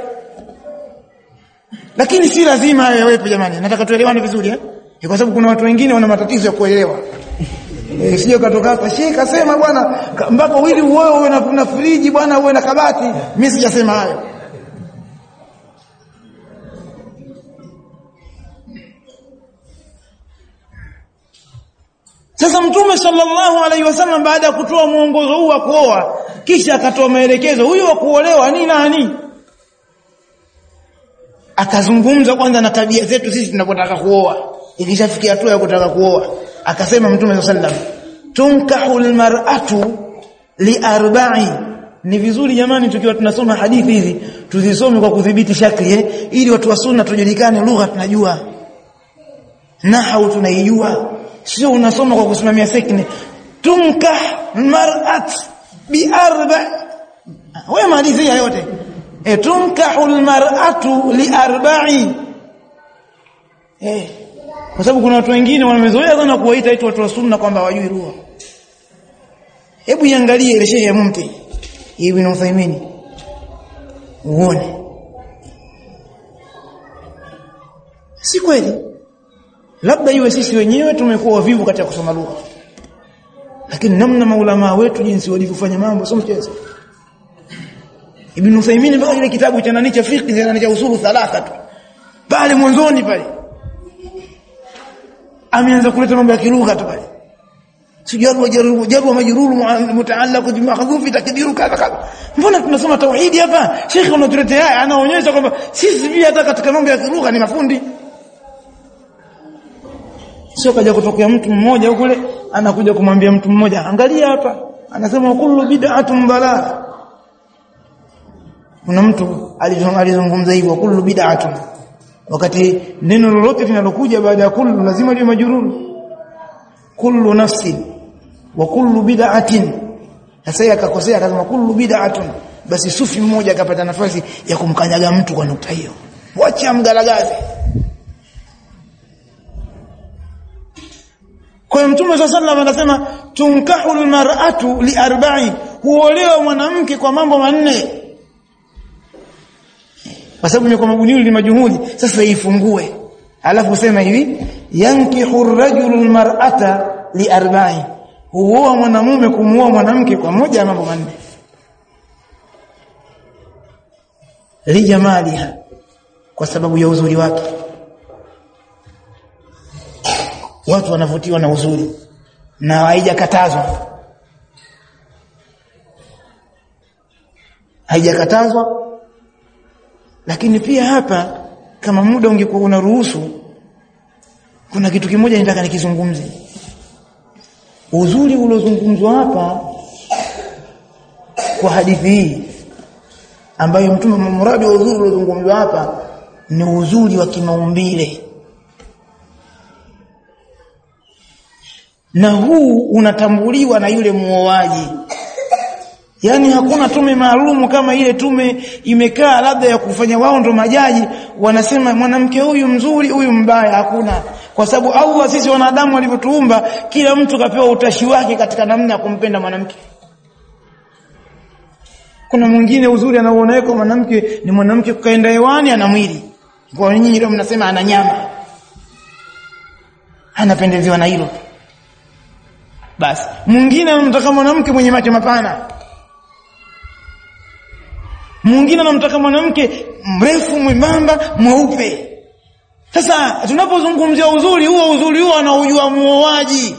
Lakini si lazima yawepo jamani. Nataka tuelewane vizuri kwa sababu kuna watu wengine wana matatizo ya kuelewa. Sio katoka hapa Sheikh asema bwana mpaka wili uwe na friji bwana uwe na kabati. Mimi sijasema hayo. Sasa Mtume sallallahu alaihi wasallam baada ya kutoa mwongozo huu wa kuoa kisha akatoa maelekezo huyu wa kuolewa ni nani? Akazungumza kwanza na tabia zetu sisi tunapotaka kuoa. Ikishafikia hatua ya kutaka kuoa akasema Mtume sallallahu alaihi wasallam tunkahul mar'atu liarba'i. Ni vizuri jamani tukiwa tunasoma hadithi hizi tuzisome kwa kudhibiti shakli ili watu wa sunna tujulikane lugha tunajua. Nahau tunaijua. Sio unasoma kwa kusimamia sekne. Tunkah mar'at biarba'. Wewe hadithi yote. Tunkahul mar'atu liarba'i. Kwa sababu kuna watu wengine wamezoea sana kuwaita eti watu wa sunna kwamba hawajui lugha. Hebu iangalie ile Sheikh Mumti Ibn Uthaymeen uone. Si kweli? Labda iwe sisi wenyewe tumekuwa wavivu katika kusoma lugha. Lakini namna maulama wetu jinsi walivyofanya mambo sio mchezo. Ibn Uthaymeen mpaka ile kitabu cha nani cha fiqh cha usulu thalatha tu. Pale mwanzoni pale ameanza kuleta mambo ya kilugha tu pale. Sijaru jarwa majrur mutaallaq bi mahdhuf takdiru kadha. Mbona tunasoma tauhidi hapa? Sheikh unatuletea haya anaonyesha kwamba sisi pia hata katika mambo ya kilugha ni mafundi. Sio kaja kutokea mtu mmoja kule anakuja kumwambia mtu mmoja angalia hapa anasema kullu bid'atun dalal. Kuna mtu alizungumza hivyo kullu bid'atun wakati neno lolote linalokuja baada ya kullu lazima liwe majrur. Kullu nafsin wa kullu bid'atin. Sasa akakosea akasema kullu bid'atun basi sufi mmoja akapata nafasi ya kumkanyaga mtu kwa nukta hiyo. Wacha mgalagaze. Kwa Mtume sallallahu alayhi wasallam anasema tunkahul mar'atu liarba'i. Huolewa mwanamke kwa mambo manne. Kwa sababu ni kwa mabuniu ni majuhudi sasa ifungue. Alafu sema hivi yankihu ar-rajulu al-mar'ata liarba'i. Huoa mwanamume kumuoa mwanamke kwa moja ya mambo manne. Lijamaliha kwa sababu ya uzuri wake. Watu wanavutiwa na uzuri na haijakatazwa. Haijakatazwa. Lakini pia hapa kama muda ungekuwa unaruhusu kuna kitu kimoja nataka nikizungumzie. Uzuri uliozungumzwa hapa kwa hadithi hii ambayo Mtume muradi wa uzuri uliozungumzwa hapa ni uzuri wa kimaumbile. Na huu unatambuliwa na yule muoaji. Yaani hakuna tume maalumu kama ile tume imekaa labda ya kufanya wao ndo majaji wanasema mwanamke huyu mzuri huyu mbaya. Hakuna. Kwa sababu Allah sisi wanadamu walivyotuumba kila mtu kapewa utashi wake katika namna ya kumpenda mwanamke. Kuna mwingine uzuri anaoona yuko mwanamke ni mwanamke kukaenda hewani ana mwili. Kwa nyinyi leo mnasema ana nyama. Anapendezewa na hilo. Basi mwingine anamtaka mwanamke mwenye macho mapana. Mwingine anamtaka mwanamke mrefu mwembamba mweupe. Sasa tunapozungumzia uzuri huo anaujua muoaji.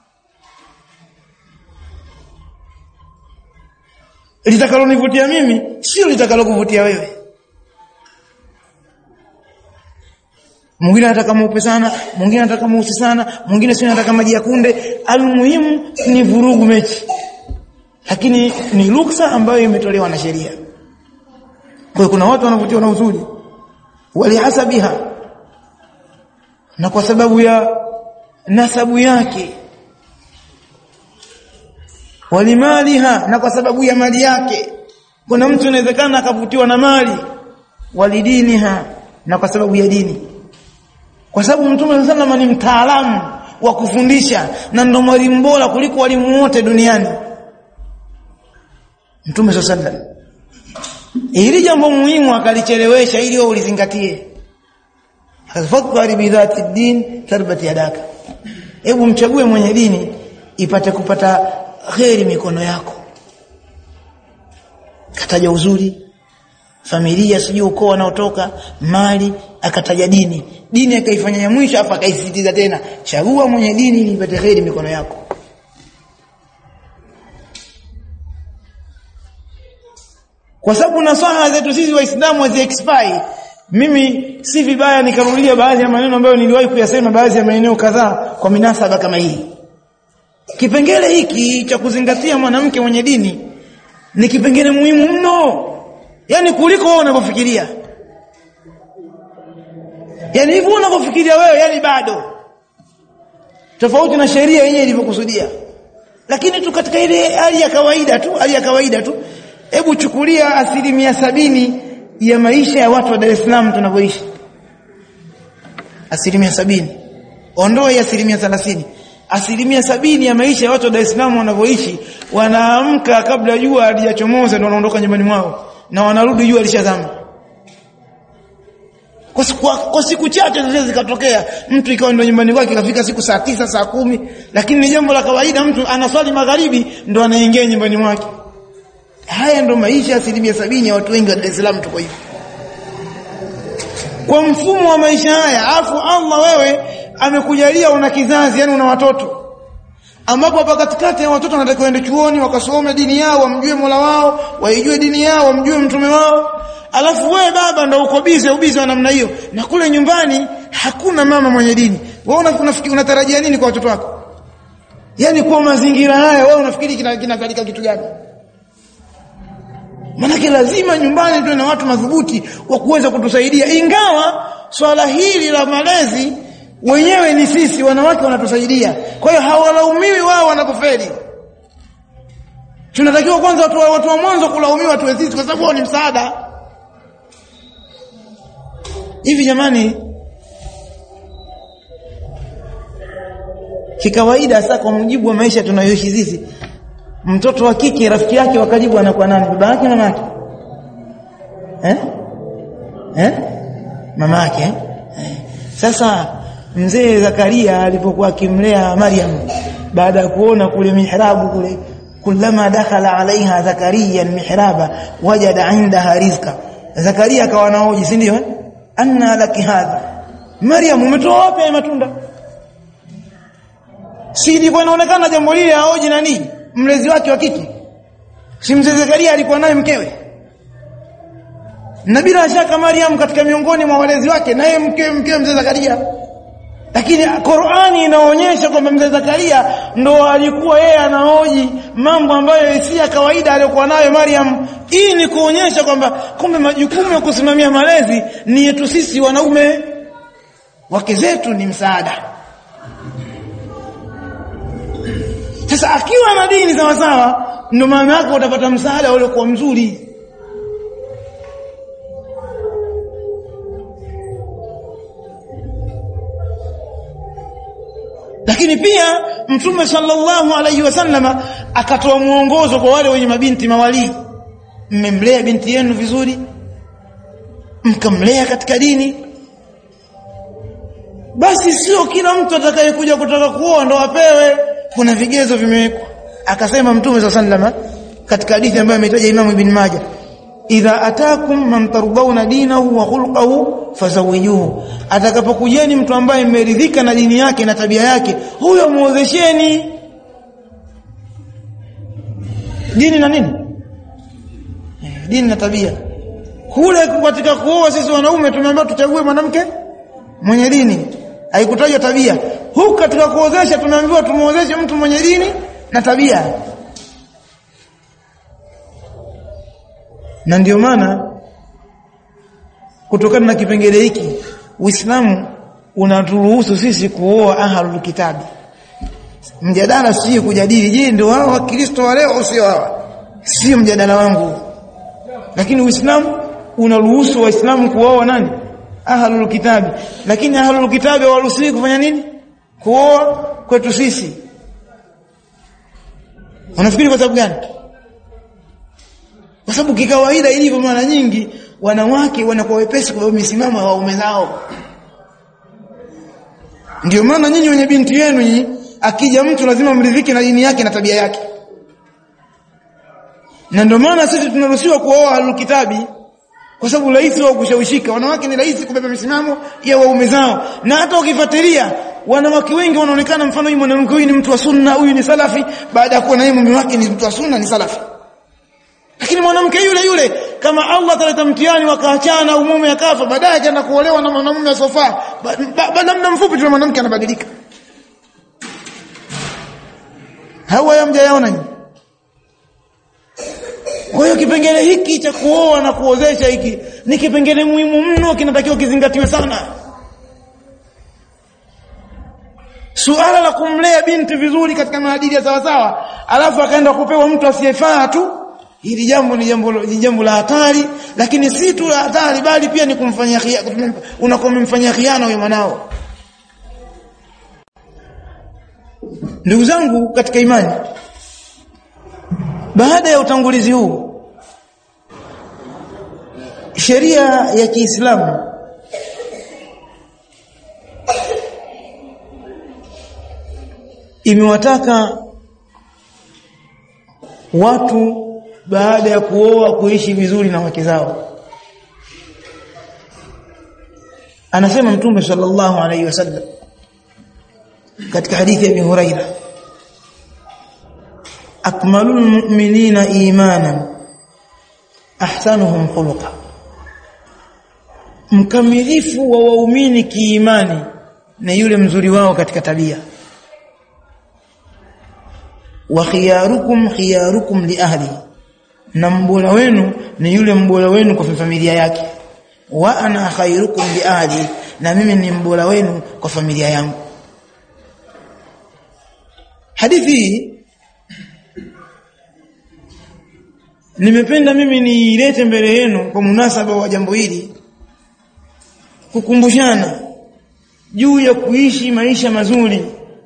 Litakalonivutia mimi sio litakalokuvutia wewe. Mwingine anataka mweupe sana, mwingine anataka mweusi sana, mwingine sio anataka maji ya kunde. Almuhimu ni vurugu mechi. Lakini ni ruksa ambayo imetolewa na sheria. Kwa hiyo kuna watu wanavutiwa na uzuri walihasabiha na kwa sababu ya nasabu yake, walimaliha na kwa sababu ya mali yake. Kuna mtu inawezekana akavutiwa na mali, walidiniha na kwa sababu ya dini. Kwa sababu Mtume sallallahu ni mtaalamu wa kufundisha na ndo mwalimu bora kuliko walimu wote duniani. Mtume sallallahu Hili jambo muhimu akalichelewesha ili wewe ulizingatie. Fadhfar bi dhati din tarbat yadaka. Hebu mchague mwenye dini ipate kupata kheri mikono yako. Kataja uzuri, familia, sijui ukoo unaotoka, mali, akataja dini. Dini akaifanya ya mwisho afa akaisisitiza tena, chagua mwenye dini ili ipate kheri mikono yako. Kwa sababu nasaha zetu sisi waislamu hazi expire. Mimi si vibaya nikarudia baadhi ya maneno ambayo niliwahi kuyasema baadhi ya maeneo kadhaa kwa minasaba kama hii. Kipengele hiki cha kuzingatia mwanamke mwenye dini ni kipengele muhimu mno. Yaani kuliko wewe unavyofikiria. Yaani hivyo unavyofikiria wewe, yani bado tofauti na sheria yenyewe ilivyokusudia. Lakini tu katika ile hali ya kawaida tu, hebu chukulia 70% ya maisha ya watu wa Dar es Salaam tunavyoishi. 70%. Ondoa ya 30%. 70% ya maisha ya watu wa Dar es Salaam wanavyoishi, wanaamka kabla jua halijachomoza ndio wanaondoka nyumbani mwao na wanarudi jua lishazama. Kwa siku chache zinaweza zikatokea mtu ikawa ndio nyumbani kwake kafika siku saa 9 saa 10, lakini ni jambo la kawaida mtu anaswali magharibi ndio anaingia nyumbani mwake. Haya ndio maisha ya 70% ya watu wengi wa Dar es Salaam tuko hivi. Kwa mfumo wa maisha haya, afu Allah wewe amekujalia una kizazi, yani una watoto. Ambapo hapa katikati ya watoto wanataka waende chuoni wakasome dini yao, wamjue Mola wao, waijue dini yao, wamjue mtume wao. Alafu wewe baba ndio uko busy wa namna hiyo. Na kule nyumbani hakuna mama mwenye dini. Wewe unafikiri unatarajia nini kwa watoto wako? Yaani kwa mazingira haya wewe unafikiri kinakalika kitu gani? Manake lazima nyumbani tuwe na watu madhubuti wa kuweza kutusaidia, ingawa swala hili la malezi wenyewe ni sisi wanawake wanatusaidia. Kwa hiyo hawalaumiwi wao wanapofeli. Tunatakiwa kwanza watu wa mwanzo kulaumiwa tuwe sisi, kwa sababu wao ni msaada. Hivi jamani, kikawaida sasa kwa mujibu wa maisha tunayoishi sisi, mtoto wa kike rafiki yake wa karibu anakuwa nani? Baba yake, mama yake? Mama yake. Sasa mzee Zakaria alipokuwa akimlea Maryam, baada ya kuona kule mihrabu kule, kullama dakhala alaiha Zakaria almihraba wajada indaha rizqa. Zakaria akawa anaoji, si ndio? Anna laki hadha, Maryam umetoa wapi matunda? Si ilikuwa inaonekana jambo lile aoji nani? Mlezi wake wa kike. Si mzee Zakaria alikuwa naye mkewe? Na bila shaka Maryam katika miongoni mwa walezi wake, naye mkewe mzee Zakaria. Lakini Qur'ani inaonyesha kwamba mzee Zakaria ndo alikuwa yeye anaoji mambo ambayo si ya kawaida aliyokuwa nayo Maryam. Hii ni kuonyesha kwamba kumbe majukumu ya kusimamia malezi ni yetu sisi wanaume. Wake zetu ni msaada. Sasa akiwa na dini sawa sawa, ndio maana yako utapata msaada ule kwa mzuri. Lakini pia Mtume sallallahu alaihi wasallama akatoa muongozo kwa wale wenye mabinti mawali. Mmemlea binti yenu vizuri, mkamlea katika dini, basi sio kila mtu atakayekuja kutaka kuoa ndo apewe. Kuna vigezo vimewekwa. Akasema Mtume sallallahu alaihi wasallama katika hadithi ambayo ametaja Imam Ibn Majah, idha atakum man tarbawna dinahu wa khulquhu fazawijuhu, atakapokujeni mtu ambaye mmeridhika na dini yake na tabia yake, huyo muozesheni. Dini na nini? Dini na tabia. Kule katika kuoa sisi wanaume tumeambiwa tuchague mwanamke mwenye dini, haikutaja tabia. Huku katika kuozesha tumeambiwa tumuozeshe mtu mwenye dini na tabia. Na ndio maana kutokana na kipengele hiki Uislamu unaturuhusu sisi kuoa ahlul kitabi. Mjadala si kujadili je ndio wao wa Kristo wa leo au sio hawa, sio mjadala wangu. Lakini Uislamu unaruhusu Waislamu kuoa nani? Ahlul kitabi. Lakini ahlul kitabi hawaruhusiwi kufanya nini? Kuoa kwetu sisi. Unafikiri kwa sababu gani? Kwa sababu kikawaida ilivyo mara nyingi wanawake wanakuwa wepesi kwa misimamo ya waume zao. Ndio maana nyinyi wenye binti yenu akija mtu lazima mridhike na dini yake na tabia yake. Na ndio maana sisi tunaruhusiwa kuoa alkitabi kwa sababu rahisi wao kushawishika. Wanawake ni rahisi kubeba misimamo ya waume zao. Na hata ukifuatilia wanawake wengi wanaonekana mfano huyu mwanamke huyu ni mtu wa sunna, huyu ni salafi, baada ya kuwa na yeye mume wake ni mtu wa sunna, ni salafi. Lakini mwanamke yule kama Allah ataleta mtihani wakaachana au mume akafa, baadaye akaenda kuolewa na mwanamume asofaa, baada muda mfupi tu mwanamke anabadilika. Hawa hamjayaona nyinyi? Kwa hiyo kipengele hiki cha kuoa na kuozesha hiki ni kipengele muhimu mno, kinatakiwa kizingatiwe sana. Suala la kumlea binti vizuri katika maadili ya sawa sawa, alafu akaenda kupewa mtu asiyefaa tu, hili jambo ni jambo la hatari. Lakini si tu la hatari bali pia ni kumfanyia khiana, unakomfanyia khiana huyo mwanao. Ndugu zangu katika imani, baada ya utangulizi huu, sheria ya Kiislamu imewataka watu baada ya kuoa kuishi vizuri na wake zao. Anasema Mtume sallallahu alayhi wasallam katika hadithi ya Abi Huraira, akmalul mu'minina imanan ahsanuhum khuluqa, mkamilifu wa waumini kiimani na yule mzuri wao katika tabia. Wa khiyarukum li ahli, na mbora wenu ni yule mbora wenu kwa familia yake. Wa ana khairukum li ahli, na mimi ni mbora wenu kwa familia yangu. Hadithi nimependa mimi niilete mbele yenu kwa munasaba wa jambo hili, kukumbushana juu ya kuishi maisha mazuri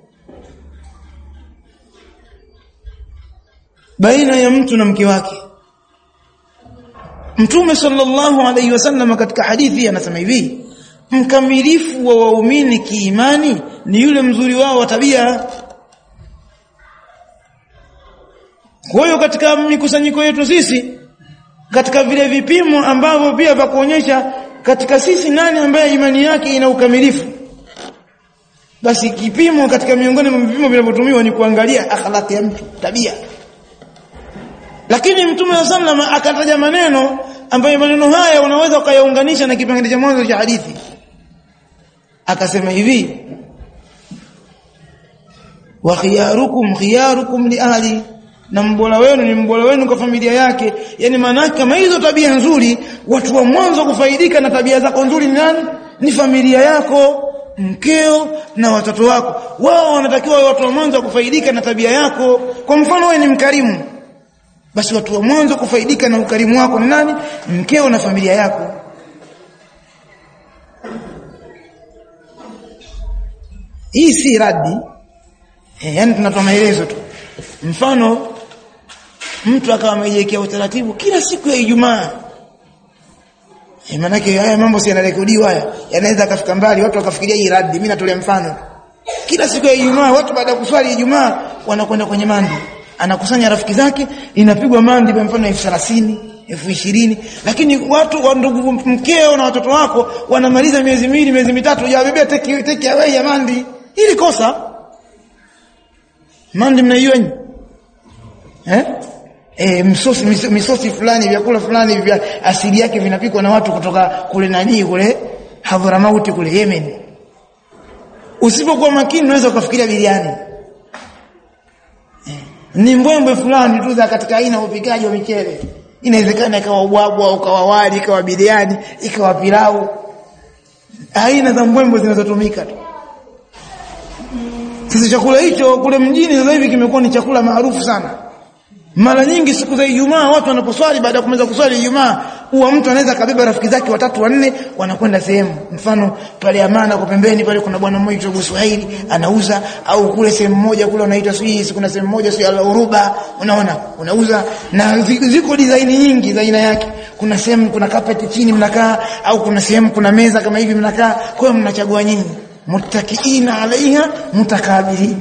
baina ya mtu na mke wake. Mtume sallallahu alayhi wasallam katika hadithi anasema hivi, mkamilifu wa waumini kiimani ni yule mzuri wao wa tabia. Kwa hiyo katika mikusanyiko yetu sisi, katika vile vipimo ambavyo pia vya kuonyesha katika sisi nani ambaye imani yake ina ukamilifu, basi kipimo katika miongoni mwa vipimo vinavyotumiwa ni kuangalia akhlaq ya mtu, tabia. Lakini Mtume sallallahu akataja maneno ambayo maneno haya unaweza ukayaunganisha na kipengele cha mwanzo cha hadithi. Akasema hivi, wa khiyarukum li ahli, na mbora wenu ni mbora wenu kwa familia yake. Yani maana kama hizo tabia nzuri, watu wa mwanzo kufaidika na tabia zako nzuri ni nani? Ni familia yako, mkeo na watoto wako. Wao wanatakiwa watu wa mwanzo kufaidika na tabia yako. Kwa mfano wewe ni mkarimu, basi watu wa mwanzo kufaidika na ukarimu wako ni nani? Mkeo na familia yako. Hii si radi, yani tunatoa maelezo tu. Mfano mtu akawa amejiwekea utaratibu kila siku ya Ijumaa, maana yake haya mambo si yanarekodiwa, haya yanaweza kafika mbali, watu wakafikiria hii radi. Mimi natolea mfano, kila siku ya Ijumaa watu baada ya kuswali Ijumaa wanakwenda kwenye mandi, anakusanya rafiki zake, inapigwa mandi kwa mfano 30,000, 20,000. Lakini watu wa ndugu mkeo na watoto wako wanamaliza miezi 2, miezi 3 hajabebea take away ya mandi. Hili kosa. Mandi mnaiyo nyinyi? Misosi fulani, vyakula fulani vya asili yake vinapikwa na watu kutoka kule kule Hadhramaut kule Yemen. Usipokuwa makini unaweza ukafikiria biriani. Ni mbwembwe fulani tu za katika aina ya upikaji wa michele. Inawezekana ikawa ubwabwa au ikawa wali, ikawa biriani, ikawa pilau. Aina za mbwembwe zinazotumika tu. Sasa chakula hicho kule mjini sasa hivi kimekuwa ni chakula maarufu sana. Mara nyingi siku za Ijumaa watu wanaposwali, baada ya kumaliza kuswali Ijumaa, huwa mtu anaweza kabeba rafiki zake 3 4 wanakwenda sehemu. Mfano pale Amana kwa pembeni pale kuna bwana mmoja kutoka Swahili anauza, au kule sehemu moja kule unaitwa Swiss, kuna sehemu moja sio Al-Uruba, unaona unauza, na ziko design nyingi za aina yake. Kuna sehemu kuna carpet chini mnakaa, au kuna sehemu kuna meza kama hivi mnakaa, kwa hiyo mnachagua nyinyi, muttakiina alaiha mutakabilin.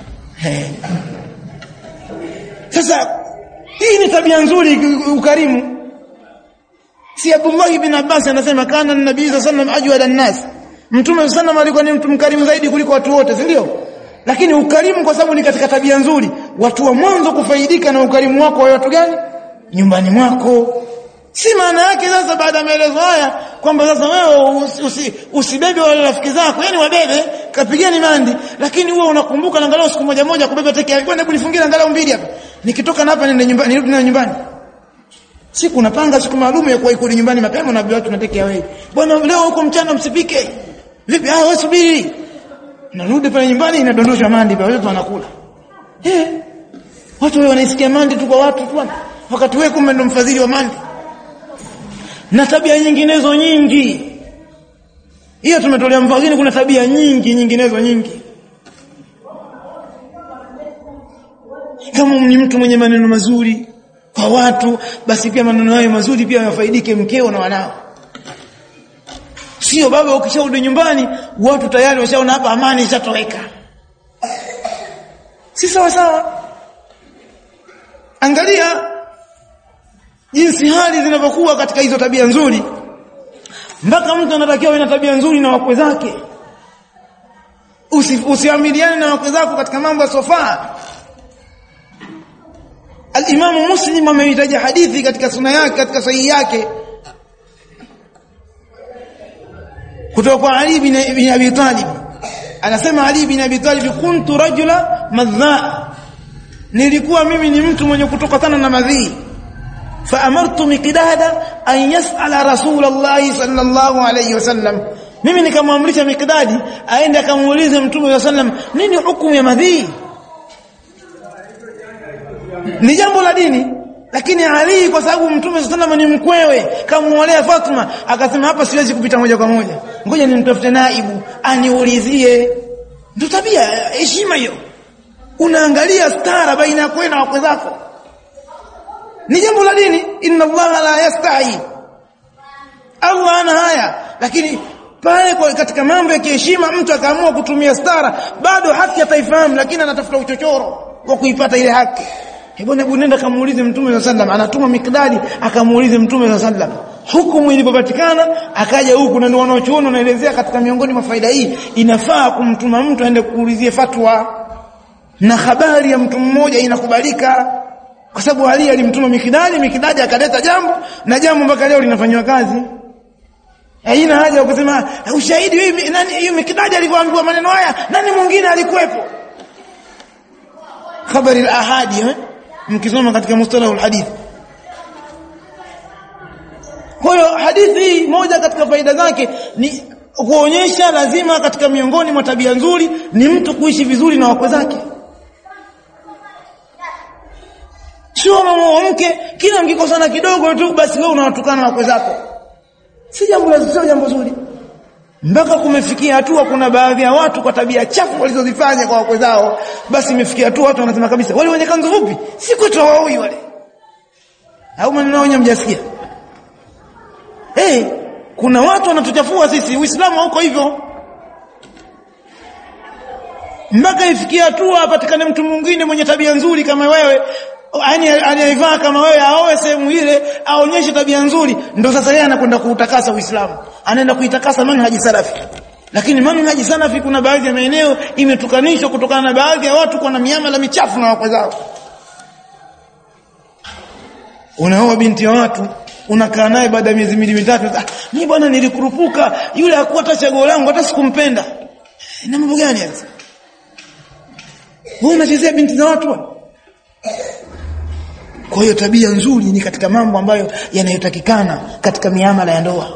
Sasa hii ni tabia nzuri, ukarimu. Si Abdullah ibn Abbas anasema kana an-nabii sallallahu alayhi wasallam ajwada an-nas, mtume sallallahu alikuwa ni mtu mkarimu zaidi kuliko watu wote, si ndio? Lakini ukarimu kwa sababu ni katika tabia nzuri, watu wa mwanzo kufaidika na ukarimu wako wa watu gani? Nyumbani mwako. Si maana yake sasa baada ya maelezo haya kwamba sasa wewe usibebe wale rafiki zako, yani wabebe kapigeni mandi, lakini wewe unakumbuka angalau siku moja moja kubeba teke yako. Hebu nifungie angalau 2 hapa, nikitoka hapa nenda nyumbani, nirudi na nyumbani. Siku unapanga siku maalum ya kuwahi kule nyumbani mapema, na watu tunateke wewe, bwana leo huko mchana msipike vipi? Wewe subiri, narudi pale nyumbani, inadondoshwa mandi pale, watu wanakula. Watu wanaisikia mandi tu kwa watu tu, wakati wewe kumbe ndo mfadhili wa mandi. Na tabia nyinginezo nyingi. Hiyo tumetolea mfano, kuna tabia nyinginezo nyingi. Kama ni mtu mwenye maneno mazuri kwa watu, basi pia maneno hayo mazuri pia yafaidike mkeo na wanao. Sio baba ukisharudi nyumbani watu tayari washaona hapa amani ishatoweka. Si sawa sawa. Angalia jinsi hali zinavyokuwa katika hizo tabia nzuri, mpaka mtu anatakiwa awe na tabia nzuri na wakwe zake. Usiamiliane na wakwe zako katika mambo ya sofa. Al-Imam Muslim ameitaja hadithi katika sunna yake, katika sahihi yake, kutoka kwa Ali bin Abi Talib. Anasema Ali bin Abi Talib, kuntu rajula madha, nilikuwa mimi ni mtu mwenye kutoka sana na madhi. فأمرت مقدادا أن يسأل رسول الله صلى الله عليه وسلم, mimi nikamwamrisha Miqdadi aende akamuulize Mtume wa sallam nini hukumu ya madhi. Ni jambo la dini, lakini Ali kwa sababu Mtume wa sallam ni mkwewe, kamuolea Fatma, akasema hapa siwezi kupita moja kwa moja, ngoja nimtafute naibu aniulizie. Ndio tabia, heshima hiyo. Unaangalia stara baina yako na wakwe zako, ni jambo la dini. Inna Allah la yastahi, Allah ana haya. Lakini pale katika mambo ya kiheshima mtu akaamua kutumia stara, bado haki ataifahamu, lakini anatafuta uchochoro wa kuipata ile haki. Hebu nenda kamuulize Mtume wa sallam. Anatuma Miqdadi akamuulize Mtume wa sallam, hukumu ilipopatikana akaja huku. Na ndio wanaochuoni wanaelezea katika miongoni mwa faida hii, inafaa kumtuma mtu aende kuulizie fatwa, na habari ya mtu mmoja inakubalika. Kwa sababu Ali alimtuma Miqdadi akaleta jambo, na jambo mpaka leo linafanywa kazi. Haina haja kusema ushahidi hivi nani hiyo Miqdadi alivyoambiwa maneno haya, nani mwingine alikuwepo. Habari al-ahadi mkisoma katika mustalah al-hadith. Kwa hiyo hadithi moja katika faida zake ni kuonyesha lazima katika miongoni mwa tabia nzuri ni mtu kuishi vizuri na wakwe zake. Sio mwanamke kila mkikosana kidogo tu basi wewe unawatukana wakwe zako. Si jambo zuri. Mpaka kumefikia hatua kuna baadhi ya watu kwa tabia chafu walizozifanya kwa wakwe zao, basi imefikia hatua watu wanasema kabisa wale wenye kanzu fupi si kwetu hawaoi wale. Au maneno yao mjasikia? Kuna watu wanatuchafua sisi, Uislamu hauko hivyo. Mpaka ifikia hatua apatikane mtu mwingine mwenye tabia nzuri kama wewe, anayevaa kama wewe, aoe sehemu ile, aonyeshe tabia nzuri, ndio sasa yeye anakwenda kuutakasa Uislamu, anaenda kuitakasa manhaji salafi. Lakini manhaji salafi kuna baadhi ya maeneo imetukanishwa kutokana na baadhi ya watu kwa na miamala michafu na wakwe zao. Unaoa binti ya watu, unakaa naye baada ya miezi 2-3, mimi bwana nilikurupuka, yule hakuwa hata chaguo langu, hata sikumpenda. Na mambo gani haya? Wewe unachezea binti za watu. Kwa hiyo tabia nzuri ni katika mambo ambayo yanayotakikana katika miamala ya ndoa.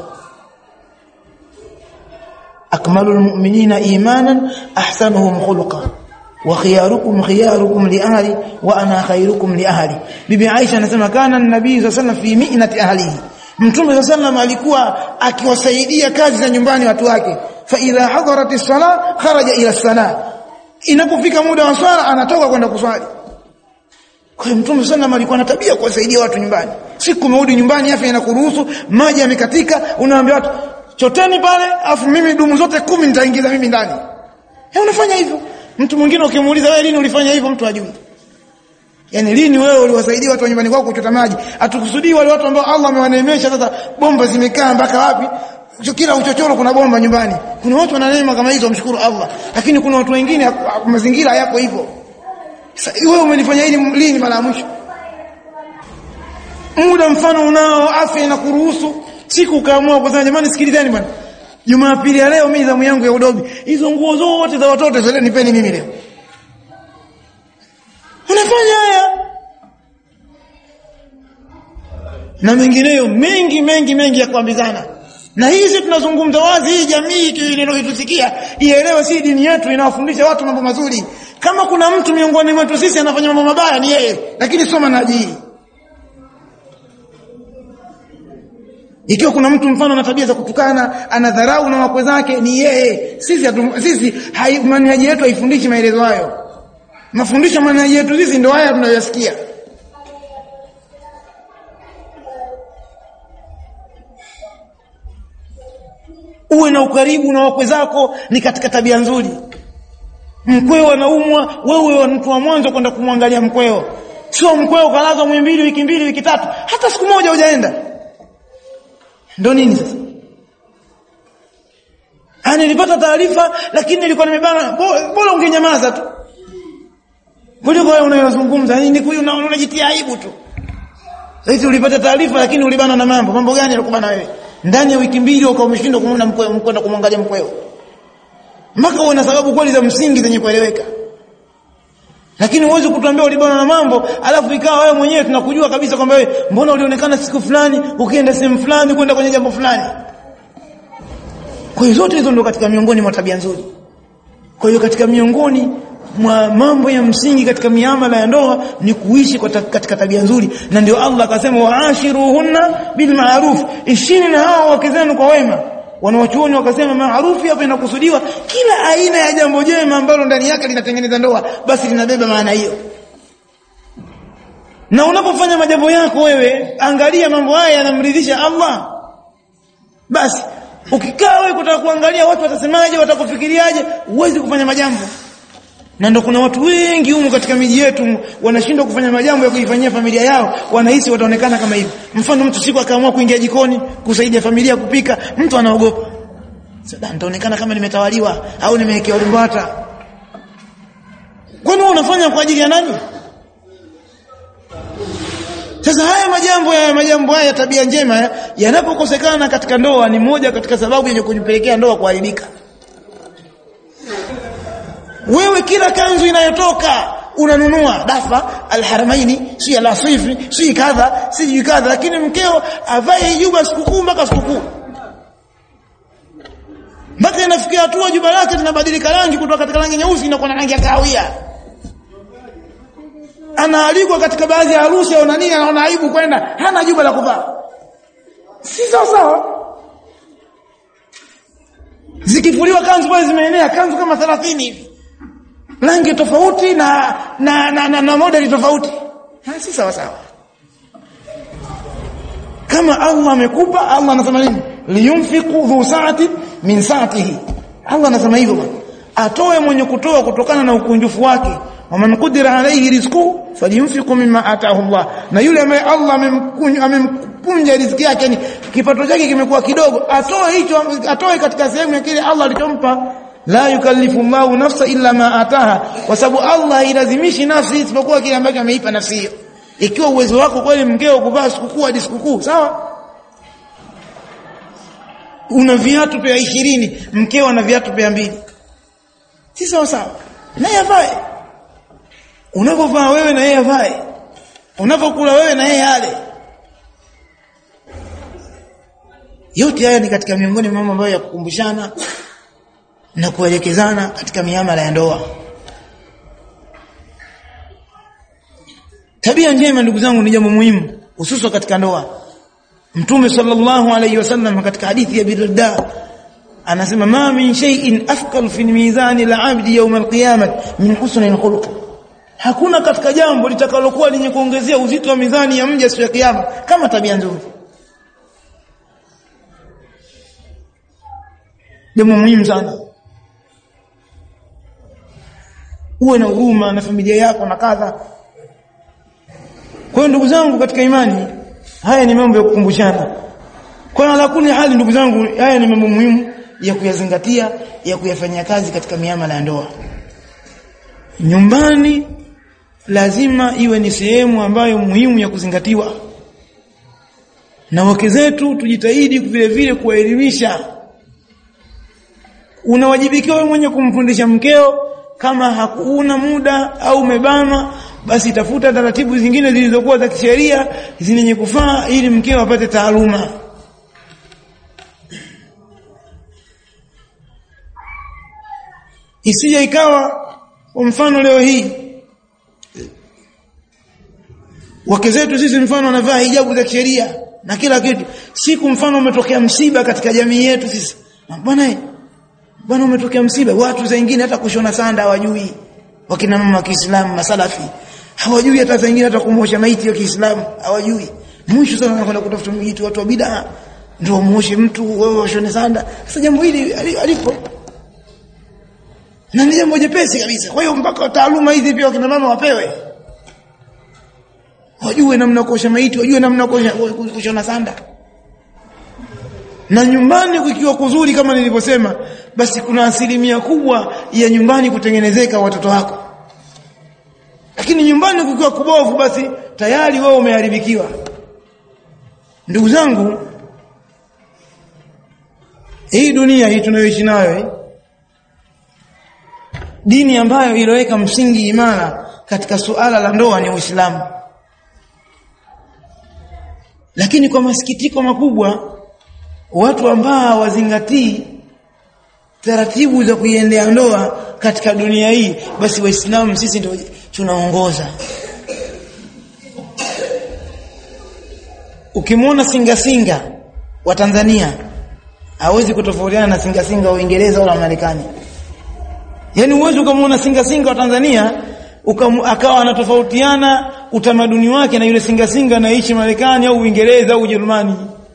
Akmalul mu'minina imanan ahsanuhum khuluqa, wa khiyarukum li ahli wa ana khairukum li ahli. Bibi Aisha anasema kana an-nabii sallallahu alayhi wasallam fi mi'nati ahlihi, Mtume sallallahu alikuwa akiwasaidia kazi za nyumbani watu wake. Fa idha hadarat as-salah kharaja ila as-salah, inapofika muda wa swala anatoka kwenda kuswali. Kwa hiyo Mtume sallallahu alikuwa na tabia kuwasaidia watu nyumbani. Siku umerudi nyumbani, afya inakuruhusu, maji yamekatika, unaambia watu choteni pale, afu mimi dumu zote 10 nitaingiza mimi ndani. Unafanya hivyo. Mtu mwingine ukimuuliza wewe lini ulifanya hivyo, mtu hajui. Yaani lini wewe uliwasaidia watu wa nyumbani kwako kuchota maji? Atukusudii wale watu ambao Allah amewaneemesha, sasa bomba zimekaa mpaka wapi? Kila uchochoro kuna bomba nyumbani. Kuna watu wana neema kama hizo, mshukuru Allah. Lakini kuna watu wengine mazingira yako hivyo. Sasa wewe umelifanya hili lini mara ya mwisho? Muda mfano unao, afya inakuruhusu, siku ukaamua kusema jamani sikilizeni bwana, Jumapili ya leo mimi zamu yangu ya udobi, hizo nguo zote za watoto zile nipeni mimi leo. Unafanya haya na mengineyo mengi ya kuambizana. Na hizi tunazungumza wazi, hii jamii inayotusikia ielewe, si dini yetu inawafundisha watu mambo mazuri. Kama kuna mtu miongoni mwetu sisi anafanya mambo mabaya ni yeye, lakini soma nabii. Ikiwa kuna mtu mfano na tabia za kutukana, anadharau na wakwe zake, ni yeye. Sisi manhaji yetu haifundishi maelezo hayo. Mafundisho manhaji yetu sisi ndio haya tunayoyasikia. Uwe na ukaribu na wakwe zako ni katika tabia nzuri. Mkweo anaumwa, wewe mtu wa mwanzo kwenda kumwangalia mkweo. Sio mkweo kalazwa wiki 2, wiki 3, hata siku moja hujaenda. Ndio nini sasa? Nilipata taarifa lakini nilikuwa nimebana, bora ungenyamaza tu. Kuliko wewe unayozungumza, ni kuyu unajitia aibu tu. Sasa ulipata taarifa lakini ulibana na mambo gani yalikubana wewe? Ndani ya wiki 2 ukawa umeshindwa kumuona mkweo, mkwenda kumwangalia mkweo. Mpaka una sababu kweli za msingi zenye kueleweka. Lakini uweze kutuambia ulibana na mambo, alafu ikawa wewe mwenyewe tunakujua kabisa kwamba wewe mbona ulionekana siku fulani, ukienda sehemu fulani, kwenda kwenye jambo fulani. Kwa hiyo zote hizo ndio katika miongoni mwa tabia nzuri. Kwa hiyo katika miongoni mwa mambo ya msingi katika miamala ya ndoa ni kuishi katika tabia nzuri. Na ndio Allah akasema waashiruhunna bil ma'ruf, ishini na hao wake zenu kwa wema. Wanawachuoni wakasema maarufi hapa inakusudiwa kila aina ya jambo jema ambalo ndani yake linatengeneza ndoa, basi linabeba maana hiyo. Na unapofanya majambo yako wewe, angalia mambo haya yanamridhisha Allah. Basi ukikaa wewe kutaka kuangalia watu watasemaje, watakufikiriaje, uweze kufanya majambo. Na ndio kuna watu wengi humu katika miji yetu wanashindwa kufanya majambo ya kuifanyia familia yao, wanahisi wataonekana kama hivi. Mfano mtu siku akaamua kuingia jikoni kusaidia familia kupika, mtu anaogopa. Sasa nitaonekana kama nimetawaliwa au nimewekewa limbata. Kwani wewe unafanya kwa ajili ya nani? Sasa haya majambo haya tabia njema yanapokosekana katika ndoa ni moja katika sababu yenye kunipelekea ndoa kuharibika. Wewe kila kanzu inayotoka unanunua Dafa, Al-Haramaini, si Al-Asifi, si kadha, si kadha, lakini mkeo avae juba sikukuu mpaka sikukuu. Mpaka inafikia hatua juba lake linabadilika rangi kutoka katika rangi nyeusi inakuwa na rangi ya kahawia. Anaalikwa katika baadhi ya harusi au nani, anaona aibu kwenda, hana juba la kuvaa. Si sawa. Zikifuliwa kanzu pale zimeenea kanzu kama 30 hivi. Rangi tofauti na modeli tofauti. Si sawa. Kama Allah amekupa, Allah anasema nini? Liyunfiqu dhu sa'ati min sa'atihi. Allah anasema hivyo bwana. Atoe mwenye kutoa kutokana na ukunjufu wake. Waman qudira alayhi rizquhu falyunfiqu mimma ataahu Allah. Na yule ambaye Allah amemkunja riziki yake, yani kipato chake kimekuwa kidogo, atoe katika sehemu ya kile Allah alichompa. La yukallifu Allahu nafsa illa ma ataha, kwa sababu Allah hailazimishi nafsi isipokuwa kile ambacho ameipa nafsi hiyo. Ikiwa uwezo wako kweli mkeo kuvaa sikukuu hadi sikukuu, sawa? Una viatu pia 20, mkeo ana viatu pia 2. Si sawa. Naye avae. Unapovaa wewe na yeye avae. Unapokula wewe na yeye ale. Yote haya ni katika miongoni mwa mambo ambayo ya kukumbushana na kuelekezana katika miamala ya ndoa. Tabia njema ndugu zangu ni jambo muhimu hususan katika ndoa. Mtume sallallahu alayhi wasallam katika hadithi ya Birda anasema ma min shay'in afqal fi mizani al-'abdi yawm al-qiyamah min husni al-khuluq. Hakuna katika jambo litakalokuwa lenye kuongezea uzito wa mizani ya mja siku ya kiyama kama tabia nzuri. Jambo muhimu sana. Uwe na huruma na familia yako na kadha. Kwa hiyo ndugu zangu katika imani, haya ni mambo ya kukumbushana. Kwa ala kuni hali ndugu zangu, haya ni mambo muhimu ya kuyazingatia, ya kuyafanyia kazi katika miamala ya ndoa. Nyumbani lazima iwe ni sehemu ambayo muhimu ya kuzingatiwa. Na wake zetu tujitahidi vile vile kuwaelimisha. Unawajibikiwa wewe mwenye kumfundisha mkeo, kama hakuna muda au umebana basi tafuta taratibu zingine zilizokuwa za kisheria zenye kufaa ili mkeo apate taaluma. Isije ikawa kwa mfano leo hii wake zetu sisi mfano wanavaa hijabu za kisheria na kila kitu, siku mfano umetokea msiba katika jamii yetu sisi, bwana umetokea msiba, watu wengine hata kushona sanda hawajui, wakina mama wa Kiislamu masalafi hawajui, hata wengine hata kumosha maiti wa Kiislamu hawajui. Mwisho sana wanakwenda kutafuta maiti watu wa bid'a ndio muoshe mtu, wewe ushone sanda. Sasa jambo hili alipo na ni jambo jepesi kabisa. Kwa hiyo mpaka taaluma hizi pia wakina mama wapewe, wajue namna kuosha maiti, wajue namna kushona sanda. Na nyumbani kukiwa kuzuri kama nilivyosema, basi kuna asilimia kubwa ya nyumbani kutengenezeka watoto wako. Lakini nyumbani kukiwa kubovu, basi tayari wewe umeharibikiwa. Ndugu zangu, hii dunia hii tunayoishi nayo, dini ambayo iloweka msingi imara katika suala la ndoa ni Uislamu. Lakini kwa masikitiko makubwa, watu ambao wazingatii taratibu za kuiendea ndoa katika dunia hii, basi Waislamu sisi ndio tunaongoza. Ukimwona singa wa Tanzania hawezi kutofautiana na singa wa Uingereza au Marekani. Yaani uwezo ukamwona singa wa Tanzania akawa anatofautiana utamaduni wake na yule singa anaishi Marekani au Uingereza au Ujerumani.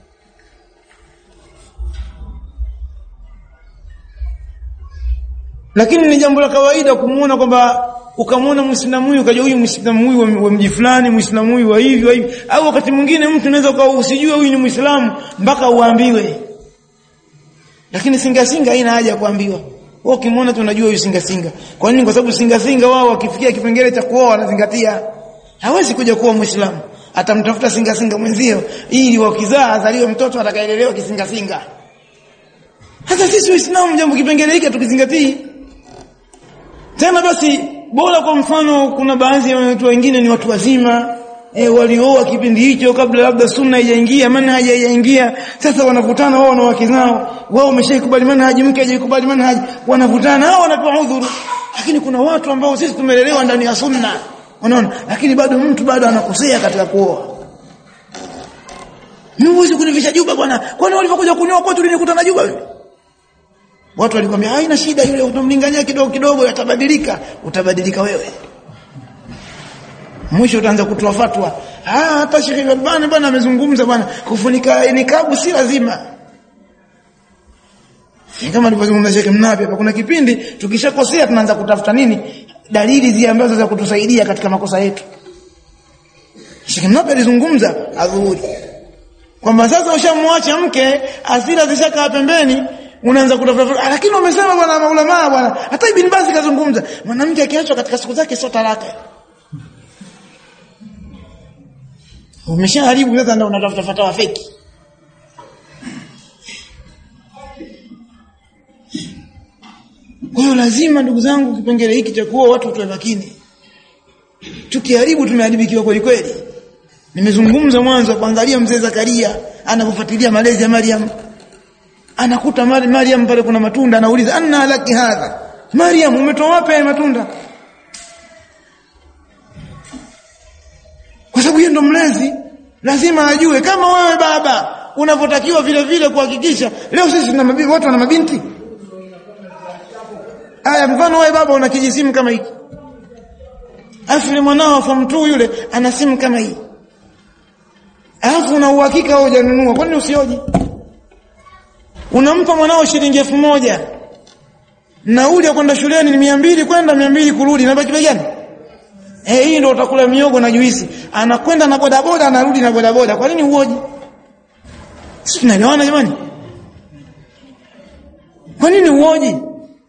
Lakini ni jambo la kawaida kumuona kwamba ukamwona Muislamu huyu kaja huyu Muislamu huyu wa mji fulani, Muislamu huyu wa hivi, au wakati mwingine mtu unaweza usijue huyu ni Muislamu mpaka uambiwe. Lakini singa haina haja ya kuambiwa. Wewe ukimwona tu unajua huyu singa. Kwa nini? Kwa sababu singa wao wakifikia kipengele cha kuoa wanazingatia. Hawezi kuja kuwa Muislamu, atamtafuta singa mwenzio ili wakizaa azaliwe mtoto atakayeelelewa kisinga. Hata sisi Waislamu jambo kipengele hiki tukizingatii. Tena basi bora kwa mfano kuna baadhi ya watu wengine ni watu wazima walioa kipindi hicho kabla labda sunna haijaingia, manhaji haijaingia. Sasa wanakutana wao na wake zao, wao wameshaikubali manhaji, mke hajaikubali manhaji, wanavutana, hao wanapewa udhuru. Lakini kuna watu ambao sisi tumelelewa ndani ya sunna, unaona, lakini bado mtu anakosea katika kuoa. Mimi huwezi kunivisha juba bwana, kwani walipokuja kunioa kwetu nilikuta na juba wewe? Watu walikwambia haina shida, yule utamlingania kidogo atabadilika. Utabadilika wewe. Mwisho utaanza kutoa fatwa. Hata Sheikh Albani bwana amezungumza bwana, kufunika nikabu si lazima. Kama alivyozungumza Sheikh Mnapi hapa, kuna kipindi tukishakosea tunaanza kutafuta nini? Dalili zile ambazo za kutusaidia katika makosa yetu. Sheikh Mnapi alizungumza adhuhuri kwamba sasa ushamwacha mke, asira zishakaa pembeni, unaanza kutafuta. Lakini wamesema bwana maulama bwana, hata Ibn Baz kazungumza, mwanamke akiachwa katika siku zake sio talaka. Umeshaharibu sasa, ndio unatafuta fatwa feki. Kwa hiyo lazima ndugu zangu, kipengele hiki cha kuoa watu tuwe makini. Tukiharibu tumeharibikiwa kweli kweli. Nimezungumza mwanzo kuangalia mzee Zakaria anapofuatilia malezi ya Maryam. Anakuta Maryam pale kuna matunda, anauliza anna laki hadha, Maryam umetoa wapi haya matunda? ndo mlezi, lazima ajue. Kama wewe baba unavotakiwa vile vile kuhakikisha. Leo sisi tuna mabinti, watu wana mabinti. Haya, mfano wewe baba una kijisimu kama hiki, afile mwanao form 2 yule ana simu kama hii, alafu una uhakika wewe hujanunua, kwa nini usioje? Unampa mwanao shilingi 1000, nauli ya kwenda shuleni ni 200 kwenda 200 kurudi, na baki gani? Hii ndio utakula miogo na juisi. Anakwenda na bodaboda, anarudi na bodaboda. Kwa nini uoje? Sisi tunaelewana jamani? Kwa nini uoje?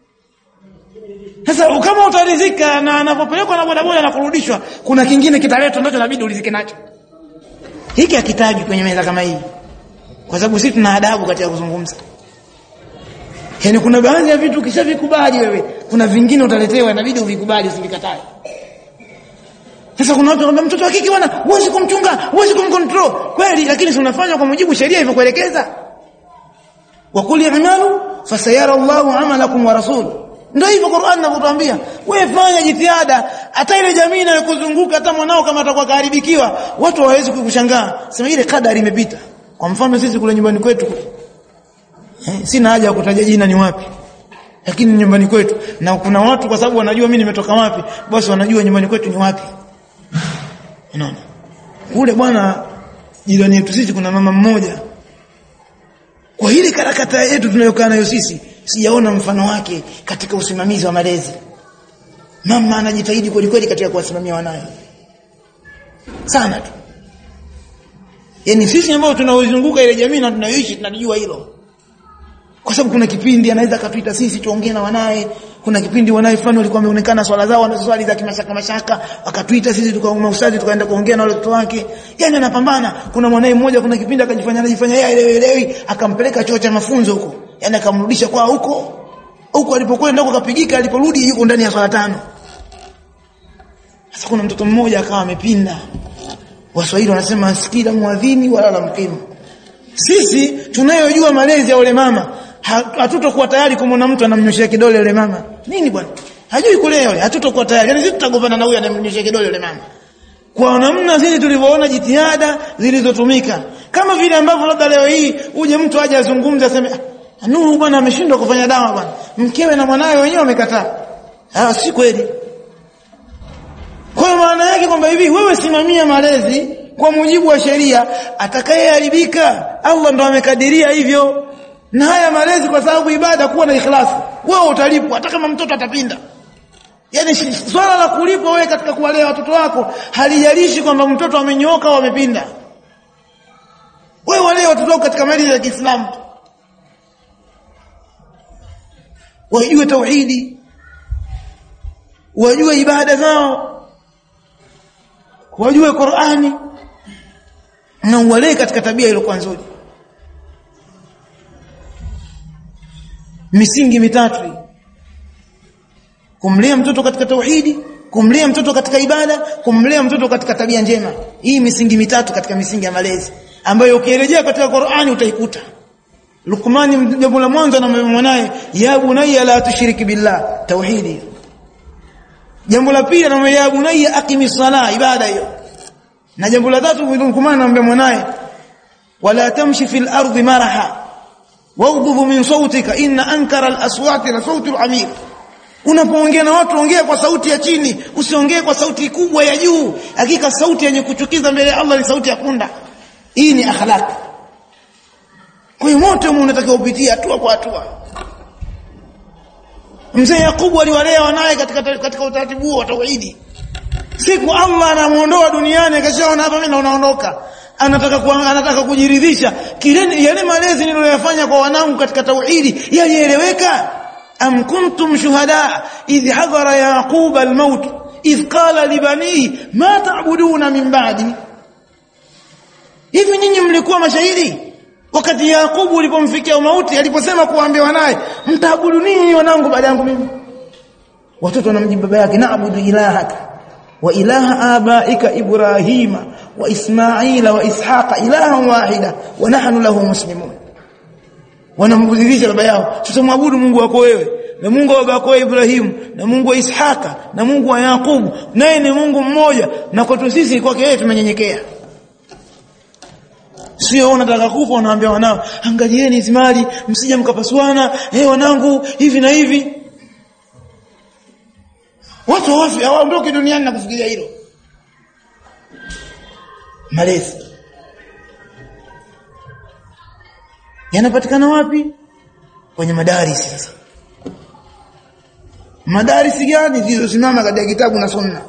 Sasa kama utaridhika na anapopelekwa na bodaboda na kurudishwa, kuna kingine kitaletwa ndicho inabidi ulizike nacho. Hiki hakitaji kwenye meza kama hii, kwa sababu sisi tuna adabu katika kuzungumza. Yaani kuna baadhi ya vitu ukishavikubali wewe, kuna vingine utaletewa inabidi uvikubali, usivikatae. Sasa kuna watu wanaambia mtoto wa kike bwana, huwezi kumchunga, huwezi kumcontrol. Kweli, lakini si unafanya kwa mujibu sheria ilivyokuelekeza. Wa qul i'malu fasayara Allahu 'amalakum wa rasuluhu. Ndio hivyo Qur'an inatuambia. Wewe fanya jitihada, hata ile jamii inayokuzunguka, hata mwanao kama atakuwa kaharibikiwa, watu hawawezi kukushangaa. Sema ile kadari imepita. Kwa mfano sisi kule nyumbani kwetu, sina haja ya kutaja jina ni wapi, lakini nyumbani kwetu, na kuna watu kwa sababu wanajua mimi nimetoka wapi, basi wanajua nyumbani kwetu ni wapi. Unaona? Kule bwana jirani yetu sisi kuna mama mmoja, kwa ile karakata yetu tunayokaa nayo sisi, sijaona mfano wake katika usimamizi wa malezi. Mama anajitahidi kweli kweli katika kuwasimamia wanae. Sana tu. Yaani sisi ambao tunaozunguka ile jamii na tunayoishi tunajua hilo. Kwa sababu kuna kipindi anaweza katuita sisi tuongee na wanae, kuna kipindi wanae fulani walikuwa wameonekana swala zao na swali za kimashaka, akatuita sisi tukauma ustadi tukaenda kuongea na wale watoto wake. Yaani anapambana. Kuna mwanae mmoja kuna kipindi anajifanya yeye elewi, akampeleka chuo cha mafunzo huko. Yaani akamrudisha kwa huko alipokwenda huko kapigika, aliporudi yuko ndani ya swala 5. Sasa kuna mtoto mmoja akawa amepinda. Waswahili wanasema sikila muadhini wala la mkimu. Sisi tunayojua malezi ya yule mama, hatutokuwa tayari kumwona mtu anamnyoshia kidole yule mama. Nini bwana? Hajui kulea yule, hatutokuwa tayari. Yaani sisi tutagombana na huyu anamnyoshia kidole yule mama. Kwa namna sisi tulivyoona jitihada zilizotumika. Kama vile ambavyo labda leo hii uje mtu aje azungumze aseme, "Nuru bwana ameshindwa kufanya dawa bwana. Mkewe na mwanae wenyewe wamekataa." Si kweli. Kwa maana yake kwamba hivi wewe simamia malezi kwa mujibu wa sheria, atakayeharibika Allah ndo amekadiria hivyo. Na haya malezi kwa sababu ibada kuwa na ikhlasi, wewe utalipwa hata kama mtoto atapinda. Yaani swala la kulipwa wewe katika kuwalea watoto wako halijalishi kwamba mtoto amenyooka au amepinda. Wewe wale watoto wako katika malezi ya Kiislamu, wajue tauhidi, wajue ibada zao, wajue Qur'ani, na uwalee katika tabia ile kwa nzuri. Misingi mitatu: kumlea mtoto katika tauhidi, kumlea mtoto katika ibada, kumlea mtoto katika tabia njema. Hii misingi mitatu katika misingi ya malezi ambayo ukirejea katika Qur'ani utaikuta. Luqman jambo la mwanzo anamwambia mwanae, ya bunayya la tushrik billah, tauhidi. Jambo la pili anamwambia ya bunayya aqimis salah, ibada hiyo. Na jambo la tatu Luqman anamwambia mwanae, wala tamshi fil ardi maraha waghdhub min sautika inna ankara al-aswati la sautul hamir. Unapoongea na watu ongea kwa sauti ya chini, usiongee kwa sauti kubwa ya juu. Hakika sauti yenye kuchukiza mbele ya Allah ni sauti ya punda. Hii ni akhlaq. Kwa hiyo moto unatakiwa upitie hatua kwa hatua. Mzee Yakubu aliwalea wanae katika utaratibu wa tauhidi. Siku Allah anamuondoa duniani akashaona hapa mimi naondoka, anataka kujiridhisha kile yale malezi niliyoyafanya kwa wanangu katika tauhidi yalieleweka. Am kuntum shuhada idh hadara Yaqub al-maut idh qala li banihi ma ta'buduna min ba'di. Hivi nyinyi mlikuwa mashahidi wakati Yakubu alipomfikia mauti, aliposema kuambia wanae, mtaabudu nini wanangu baada yangu mimi? Watoto wanamjibu baba yake, na'budu ilahaka wa ilaha abaika Ibrahima wa Ismaila wa Ishaqa ilahan wahida wa nahnu lahu muslimun. Wanamdhihirisha baba yao, tutamwabudu Mungu wako wewe na Mungu wa baba yako Ibrahim na Mungu wa Ishaqa na Mungu wa Yakubu, naye ni Mungu mmoja, na kwetu sisi kwake yeye tumenyenyekea. Sio unataka kufa unaambia wanao, angalieni hizi mali msije mkapasuana, wanangu hivi na hivi. Watu wafi hawaondoki duniani na kufikiria hilo. Malezi yanapatikana wapi? Kwenye madarisi. Sasa madarisi gani zilizosimama katika kitabu na sunna?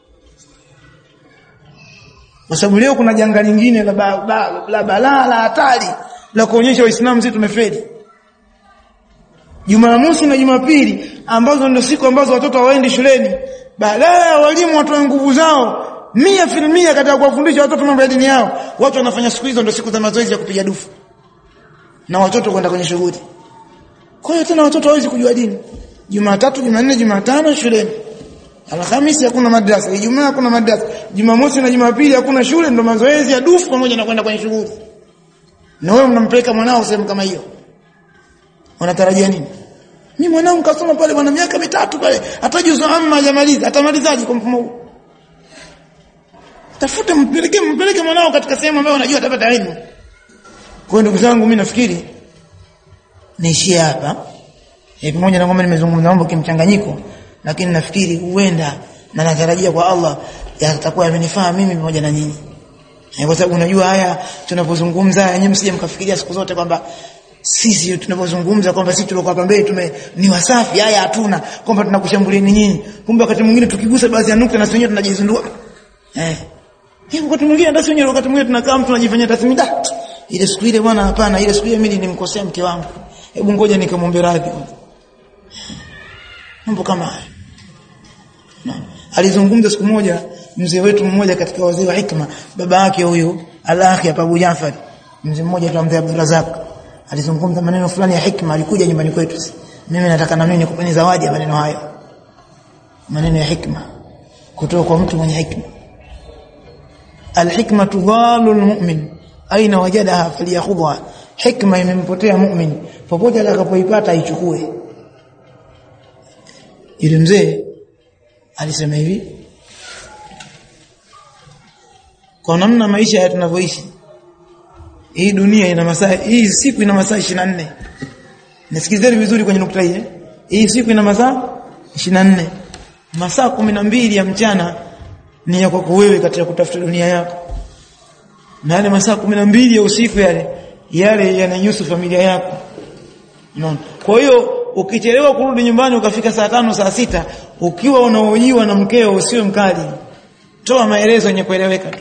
Kwa sababu leo kuna janga lingine la balaa la hatari la kuonyesha Waislamu sisi tumefeli. Jumamosi na Jumapili ambazo ndio siku ambazo watoto hawaendi shuleni, badala ya walimu watoe nguvu zao 100% katika kuwafundisha watoto mambo ya dini yao, watu wanafanya siku hizo ndio siku za mazoezi ya kupiga dufu na watoto kwenda kwenye shughuli. Kwa hiyo tena watoto hawezi kujua dini. Jumatatu, Jumanne, Jumatano shuleni. Alhamisi hakuna madrasa, Ijumaa hakuna madrasa, Jumamosi na Jumapili hakuna shule, ndio mazoezi ya dufu pamoja na kwenda kwenye shughuli. Na wewe mnampeleka mwanao sehemu kama hiyo, unatarajia nini? Mimi mwanangu kasoma pale bwana miaka 3 pale, hata juzu amma hajamaliza, atamalizaje kwa mfumo huu? Tafuta mpeleke mwanao katika sehemu ambayo unajua atapata elimu. Kwa ndugu zangu, mimi nafikiri niishie hapa. Pamoja na kwamba nimezungumza mambo kimchanganyiko, lakini nafikiri huenda na natarajia kwa Allah yatakuwa yamenifaa mimi pamoja na nyinyi. Kwa sababu unajua haya tunapozungumza, nyinyi msije mkafikiria siku zote kwamba sisi tunapozungumza kwamba sisi tulikuwa hapa mbele ni wasafi, haya hatuna, kwamba tunakushambulia nyinyi. Kumbe wakati mwingine tukigusa baadhi ya nukta na wenyewe tunajizindua. Wakati mwingine hata wenyewe wakati mwingine tunakaa mtu anajifanyia tathmini, ile siku ile bwana hapana, ile siku ile mimi nimkosea mke wangu. Hebu ngoja nikamwombe radhi. Mambo kama haya. Alizungumza siku moja mzee wetu mmoja katika wazee wa hikma, baba yake huyo Al-Akhi Abu Jafar, mzee mmoja tu mzee Abdul Razak, alizungumza maneno fulani ya hikma. Alikuja nyumbani kwetu, mimi nataka na mimi nikupeni zawadi ya maneno hayo, maneno ya hikma kutoka kwa mtu mwenye hikma. Al-hikmatu dhalu al-mu'min aina wajadaha falyakhudha. Hikma imempotea mu'min, popote atakapoipata aichukue. Yule mzee alisema hivi, kwa namna maisha ya tunavyoishi, hii dunia ina masaa, hii siku ina masaa 24. Nisikizeni vizuri kwenye nukta hii. Hii siku ina masaa 24. Masaa 12 ya mchana ni ya kwako wewe katika kutafuta dunia yako. Na yale masaa 12 ya usiku yale yananyusu familia yako. Unaona? Kwa hiyo ukichelewa kurudi nyumbani ukafika saa 5 saa 6, ukiwa unaojiwa na mkeo usiwe mkali. Toa maelezo yenye kueleweka tu.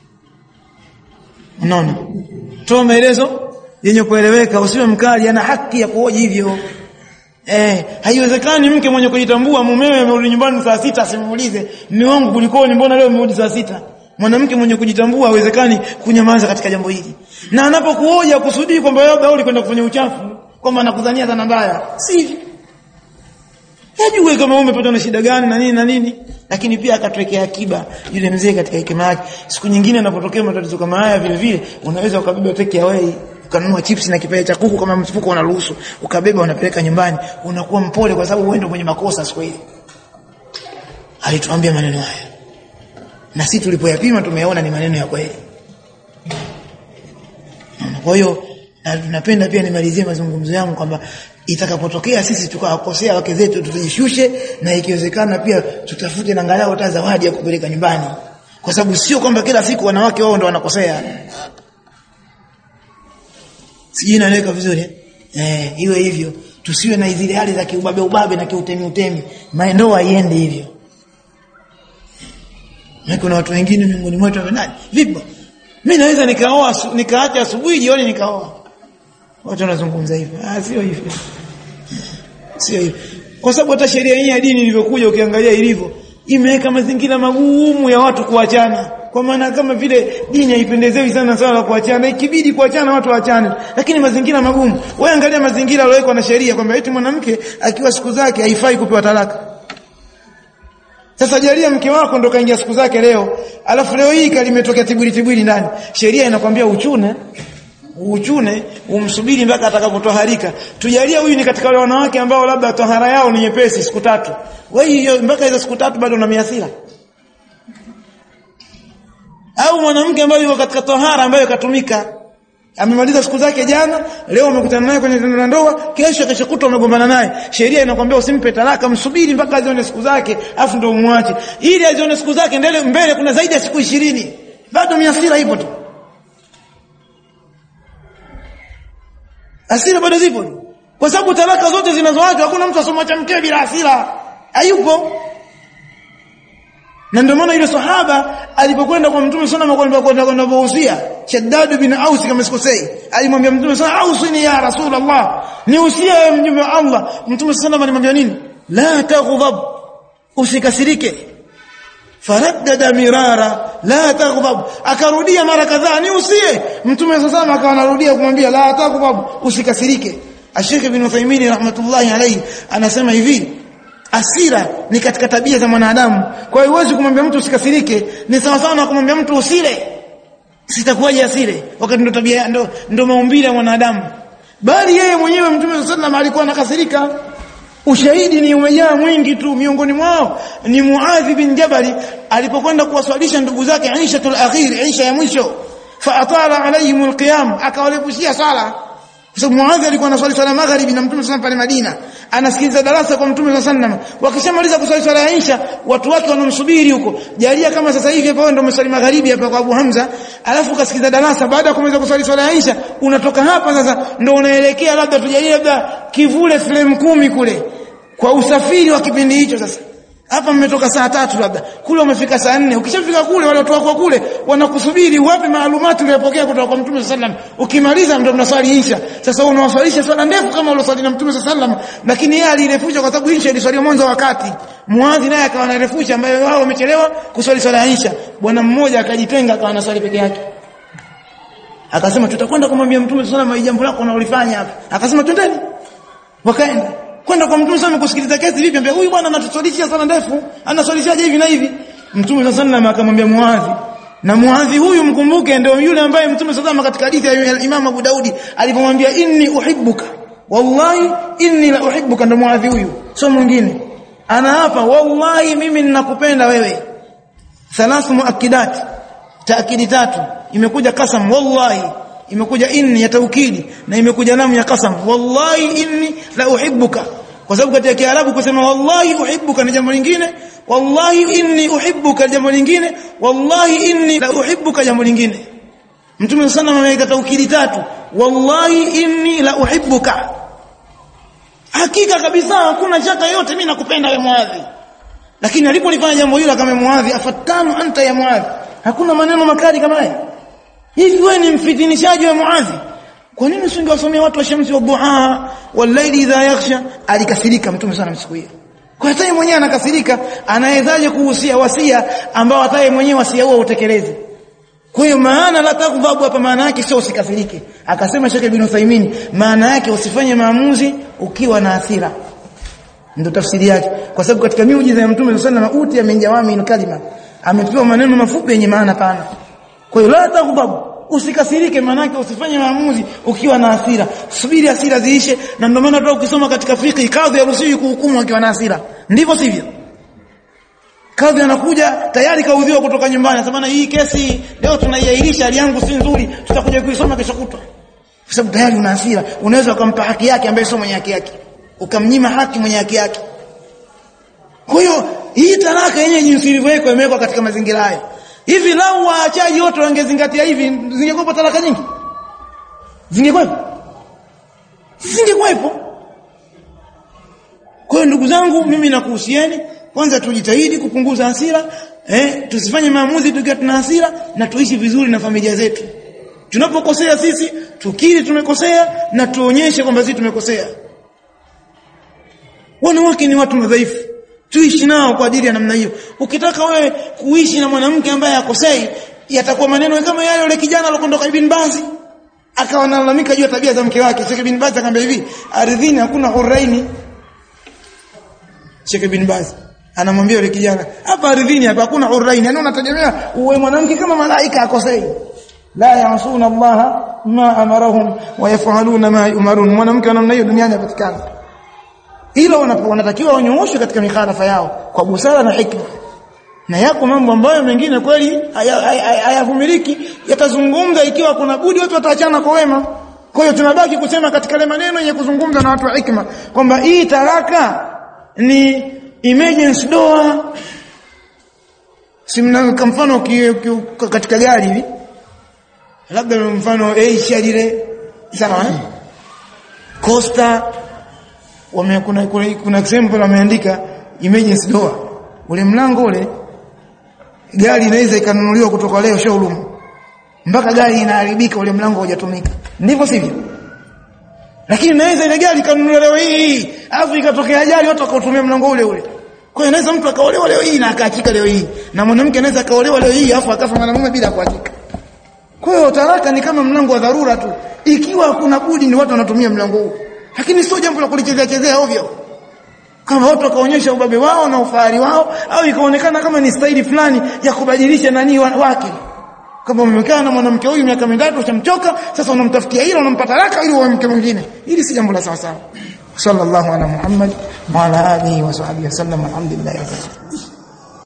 Unaona? Toa maelezo yenye kueleweka, usiwe mkali, ana haki ya kuhoji hivyo. Haiwezekani mke mwenye kujitambua mumewe amerudi nyumbani saa 6 asimuulize, "Mume wangu kulikoni, mbona leo umerudi saa 6?" Mwanamke mwenye kujitambua haiwezekani kunyamaza katika jambo hili. Na anapokuoja kusudi kwamba labda ulikwenda kufanya uchafu, kwamba anakudhania dhana mbaya. Sivyo. Hajui kama umepata na shida gani na nini na nini, lakini pia akatwekea akiba yule mzee katika hekima yake. Siku nyingine anapotokea matatizo kama haya vile vile, unaweza ukabeba take away, ukanunua chips na kipande cha kuku kama mfuko unaruhusu, ukabeba unapeleka nyumbani, unakuwa mpole kwa sababu wewe ndio mwenye makosa siku ile. Alituambia maneno haya. Na sisi tulipoyapima tumeona ni maneno ya kweli. Kwa hiyo napenda pia nimalizie mazungumzo yangu kwamba itakapotokea sisi tukawakosea wake zetu tujishushe, na ikiwezekana pia tutafute na angalau hata zawadi ya kupeleka nyumbani, kwa sababu sio kwamba kila siku wanawake wao ndio wanakosea. Sijui naeleka vizuri iwe hivyo, tusiwe na zile hali za kiubabe na kiutemi. Maendeleo haiende hivyo. Na kuna watu wengine miongoni mwetu wamenaje vipi, mimi naweza nikaoa nikaacha asubuhi jioni nikaoa. Watu wanazungumza hivyo. Sio hivyo. Sio hivyo. Kwa sababu hata sheria hii ya dini ilivyokuja ukiangalia ilivyo, imeweka mazingira magumu ya watu kuachana. Kwa maana kama vile dini haipendezei sana swala la kuachana, ikibidi kuachana watu waachane, lakini mazingira magumu. Wewe angalia mazingira yaliyowekwa na sheria kwamba eti mwanamke akiwa siku zake haifai kupewa talaka. Sasa jalia mke wako ndo kaingia siku zake leo, alafu leo hii kalimetokea tibwili ndani. Sheria inakwambia uchune umsubiri mpaka atakapotoharika. Tujalia huyu ni katika wale wanawake ambao labda tohara yao ni nyepesi siku 3. Wewe mpaka hizo siku 3 bado una miasira. Au mwanamke ambaye yuko katika tohara ambayo katumika Amemaliza siku zake jana, leo umekutana naye kwenye tendo la ndoa, kesho kutwa umegombana naye. Sheria inakwambia usimpe talaka, msubiri mpaka azione siku zake afu ndio umwache. Ili azione siku zake mbele kuna zaidi ya siku 20. Bado miasira hivyo tu. Asira bado zipo. Kwa sababu talaka zote zinazoachwa hakuna mtu asomwacha mke bila asira. Hayupo. Na ndio maana yule sahaba alipokwenda kwa Mtume sana kwenda kuhusia Shaddad bin Aus kama sikosei, alimwambia Mtume sana, "Ausini ya Rasulullah, niusie mjumbe wa Allah." Mtume sana alimwambia nini? La taghdab, usikasirike. Faraddada mirara, la taghdab, akarudia mara kadhaa, niusie. Mtume sana akawa anarudia kumwambia la taghdab, usikasirike. Sheikh Ibn Uthaymeen rahmatullahi alayhi anasema hivi, asira ni katika tabia za mwanadamu. Kwa hiyo huwezi kumwambia mtu usikasirike, ni sawa sawa na kumwambia mtu usile. Sitakuwaje asile wakati ndo tabia ndo maumbile ya mwanadamu. Bali yeye mwenyewe Mtume sallallahu alayhi wasallam alikuwa anakasirika. Ushahidi ni umejaa mwingi tu, miongoni mwao ni Muadh bin Jabal alipokwenda kuwaswalisha ndugu zake Aishatul Akhir, Aisha ya mwisho, fa atala alayhim alqiyam, akawalepushia sala. Sasa Muadh alikuwa anaswali sala magharibi na Mtume sallallahu alayhi wasallam pale Madina, anasikiliza darasa kwa Mtume sallallahu alayhi wasallam. Wakishamaliza kuswali sala ya Aisha, watu wake wanamsubiri huko. Jalia kama sasa hivi hapa ndio umeswali magharibi hapa kwa Abu Hamza, alafu ukasikiza darasa, baada ya kumaliza kuswali sala ya Aisha unatoka hapa sasa ndio unaelekea labda tujalie labda Kivule frame 10 kule. Kwa usafiri wa kipindi hicho sasa. Hapa mmetoka saa 3 labda. Kule umefika saa 4. Ukishafika kule wale watu wako kule wanakusubiri wapi maalumati uliyopokea kutoka kwa Mtume sallallahu alayhi wasallam. Ukimaliza ndio mnaswali Isha. Sasa unawaswalisha swala ndefu kama uloswali na Mtume sallallahu alayhi wasallam, lakini yeye alirefusha kwa sababu Isha iliswaliwa mwanzo wakati. Muadhi naye akawa anarefusha ambaye wao wamechelewa kuswali swala ya Isha. Bwana mmoja akajitenga akawa anaswali peke yake. Akasema tutakwenda kumwambia Mtume sallallahu alayhi wasallam jambo lako unalolifanya hapa. Akasema twendeni. Wakaenda kwenda kwa Mtume sana kusikiliza kesi vipi, ambaye huyu bwana anatuswalishia sana ndefu, anaswalishaje hivi na hivi. Mtume sana akamwambia Muadhi, na Muadhi huyu mkumbuke ndio yule ambaye Mtume sana katika hadithi ya Imam Abu Daudi alipomwambia inni uhibbuka, wallahi inni la uhibbuka, ndio Muadhi huyu, sio mwingine. Anaapa wallahi mimi ninakupenda wewe. Thalathu muakkidat, taakidi 3 imekuja kasam, wallahi imekuja inni ya taukidi na imekuja lamu ya qasam, wallahi inni la uhibbuka. Kwa sababu katika Kiarabu kusema wallahi uhibbuka ni jambo lingine, wallahi inni uhibbuka jambo lingine, wallahi inni la uhibbuka jambo lingine. Mtume sana ameweka taukidi 3, wallahi inni la uhibbuka, hakika kabisa hakuna shaka yote mimi nakupenda wewe Muadhi. Lakini alipolifanya jambo hilo kama Muadhi, afatanu anta ya Muadhi, hakuna maneno makali kama haya. Hivi wewe ni mfitinishaji wa Muadhi? Kwa nini usingewasomea watu wa shamsi wa duha wal layli idha yakhsha? Alikasirika Mtume sana siku hiyo. Kwa hata yeye mwenyewe anakasirika, anawezaje kuhusia wasia ambao hata yeye mwenyewe wasia huo utekeleze? Kwa hiyo maana la taghdhabu hapa maana yake sio usikasirike. Akasema Sheikh Ibn Uthaymeen, maana yake usifanye maamuzi ukiwa na hasira. Ndio tafsiri yake. Kwa sababu katika miujiza ya Mtume sallallahu alayhi wasallam uti amenjawami in kalima, amepewa maneno mafupi yenye maana pana. Kwa hiyo la taghdhabu, usikasirike, maana yake usifanye maamuzi ukiwa na hasira. Subiri hasira ziishe. Na ndio maana ukisoma katika fiqh kadhi haruhusiwi kuhukumu akiwa na hasira. Ndivyo sivyo? Kadhi anakuja tayari kaudhiwa kutoka nyumbani, anasema hii kesi leo tunaiahirisha, hali yangu si nzuri, tutakuja kuisoma kesho kutwa. Kwa sababu tayari una hasira, unaweza ukampa haki yake ambaye sio mwenye haki yake, ukamnyima haki mwenye haki yake. Kwa hiyo hii talaka yenyewe jinsi ilivyowekwa imewekwa katika mazingira hayo. Hivi lau waachaji wote wangezingatia hivi, zingekuwa talaka nyingi? Zingekuwepo? Zingekuwepo. Kwa hiyo ndugu zangu, mimi nakuhusieni kwanza tujitahidi kupunguza hasira, tusifanye maamuzi tukiwa tuna hasira, na tuishi vizuri na familia zetu. Tunapokosea sisi tukiri tumekosea na tuonyeshe kwamba sisi tumekosea. Wanawake ni watu madhaifu, tuishi nao kwa ajili ya namna hiyo. Ukitaka wewe kuishi na mwanamke ambaye hakosei, yatakuwa maneno kama yale yule kijana aliyokondoka Ibn Baz akawa analalamika juu ya tabia za mke wake. Sheikh Ibn Baz akamwambia hivi, ardhini hakuna huraini. Sheikh Ibn Baz anamwambia yule kijana, hapa ardhini hapa hakuna huraini, yani unategemea uwe mwanamke kama malaika akosei. La ya'suna Allah ma amarahum wa yaf'aluna ma yu'marun. Mwanamke namna hiyo duniani hapatikani. Hilo wanatakiwa wanyooshwe katika mikhalafa yao kwa busara na hikma. Na yako mambo ambayo mengine kweli hayavumiliki, yatazungumza ikiwa kuna budi watu wataachana kwa wema. Kwa hiyo tunabaki kusema katika yale maneno yenye kuzungumza na watu wa hikma kwamba hii talaka ni emergency door. Simna kwa mfano katika gari hivi, labda mfano Asia ile sawa Costa kuna example ameandika emergency door, ule mlango ule gari inaweza ikanunuliwa kutoka leo showroom mpaka gari inaharibika ule mlango hujatumika, ndivyo sivyo? Lakini inaweza ile gari ikanunuliwa leo hii alafu ikatokea ajali watu wakatumia mlango ule ule. Kwa hiyo inaweza mtu akaolewa leo hii na akaachika leo hii, na mwanamke anaweza akaolewa leo hii alafu akafa mwanamume bila kuachika. Kwa hiyo talaka ni kama mlango wa dharura tu, ikiwa kuna budi ni watu wanatumia mlango huu, lakini sio jambo la kulichezea ovyo. Kama watu wakaonyesha ubabe wao na ufahari wao, au ikaonekana kama ni staili fulani ya kubadilisha nani wake. Kama umekaa na mwanamke huyu miaka mingapi ushamchoka, sasa unamtafutia hilo unampata talaka ili uwe mke mwingine. Hili si jambo la sawa sawa. Sallallahu ala Muhammad wa ala alihi wa sahbihi wasallam. Alhamdulillah.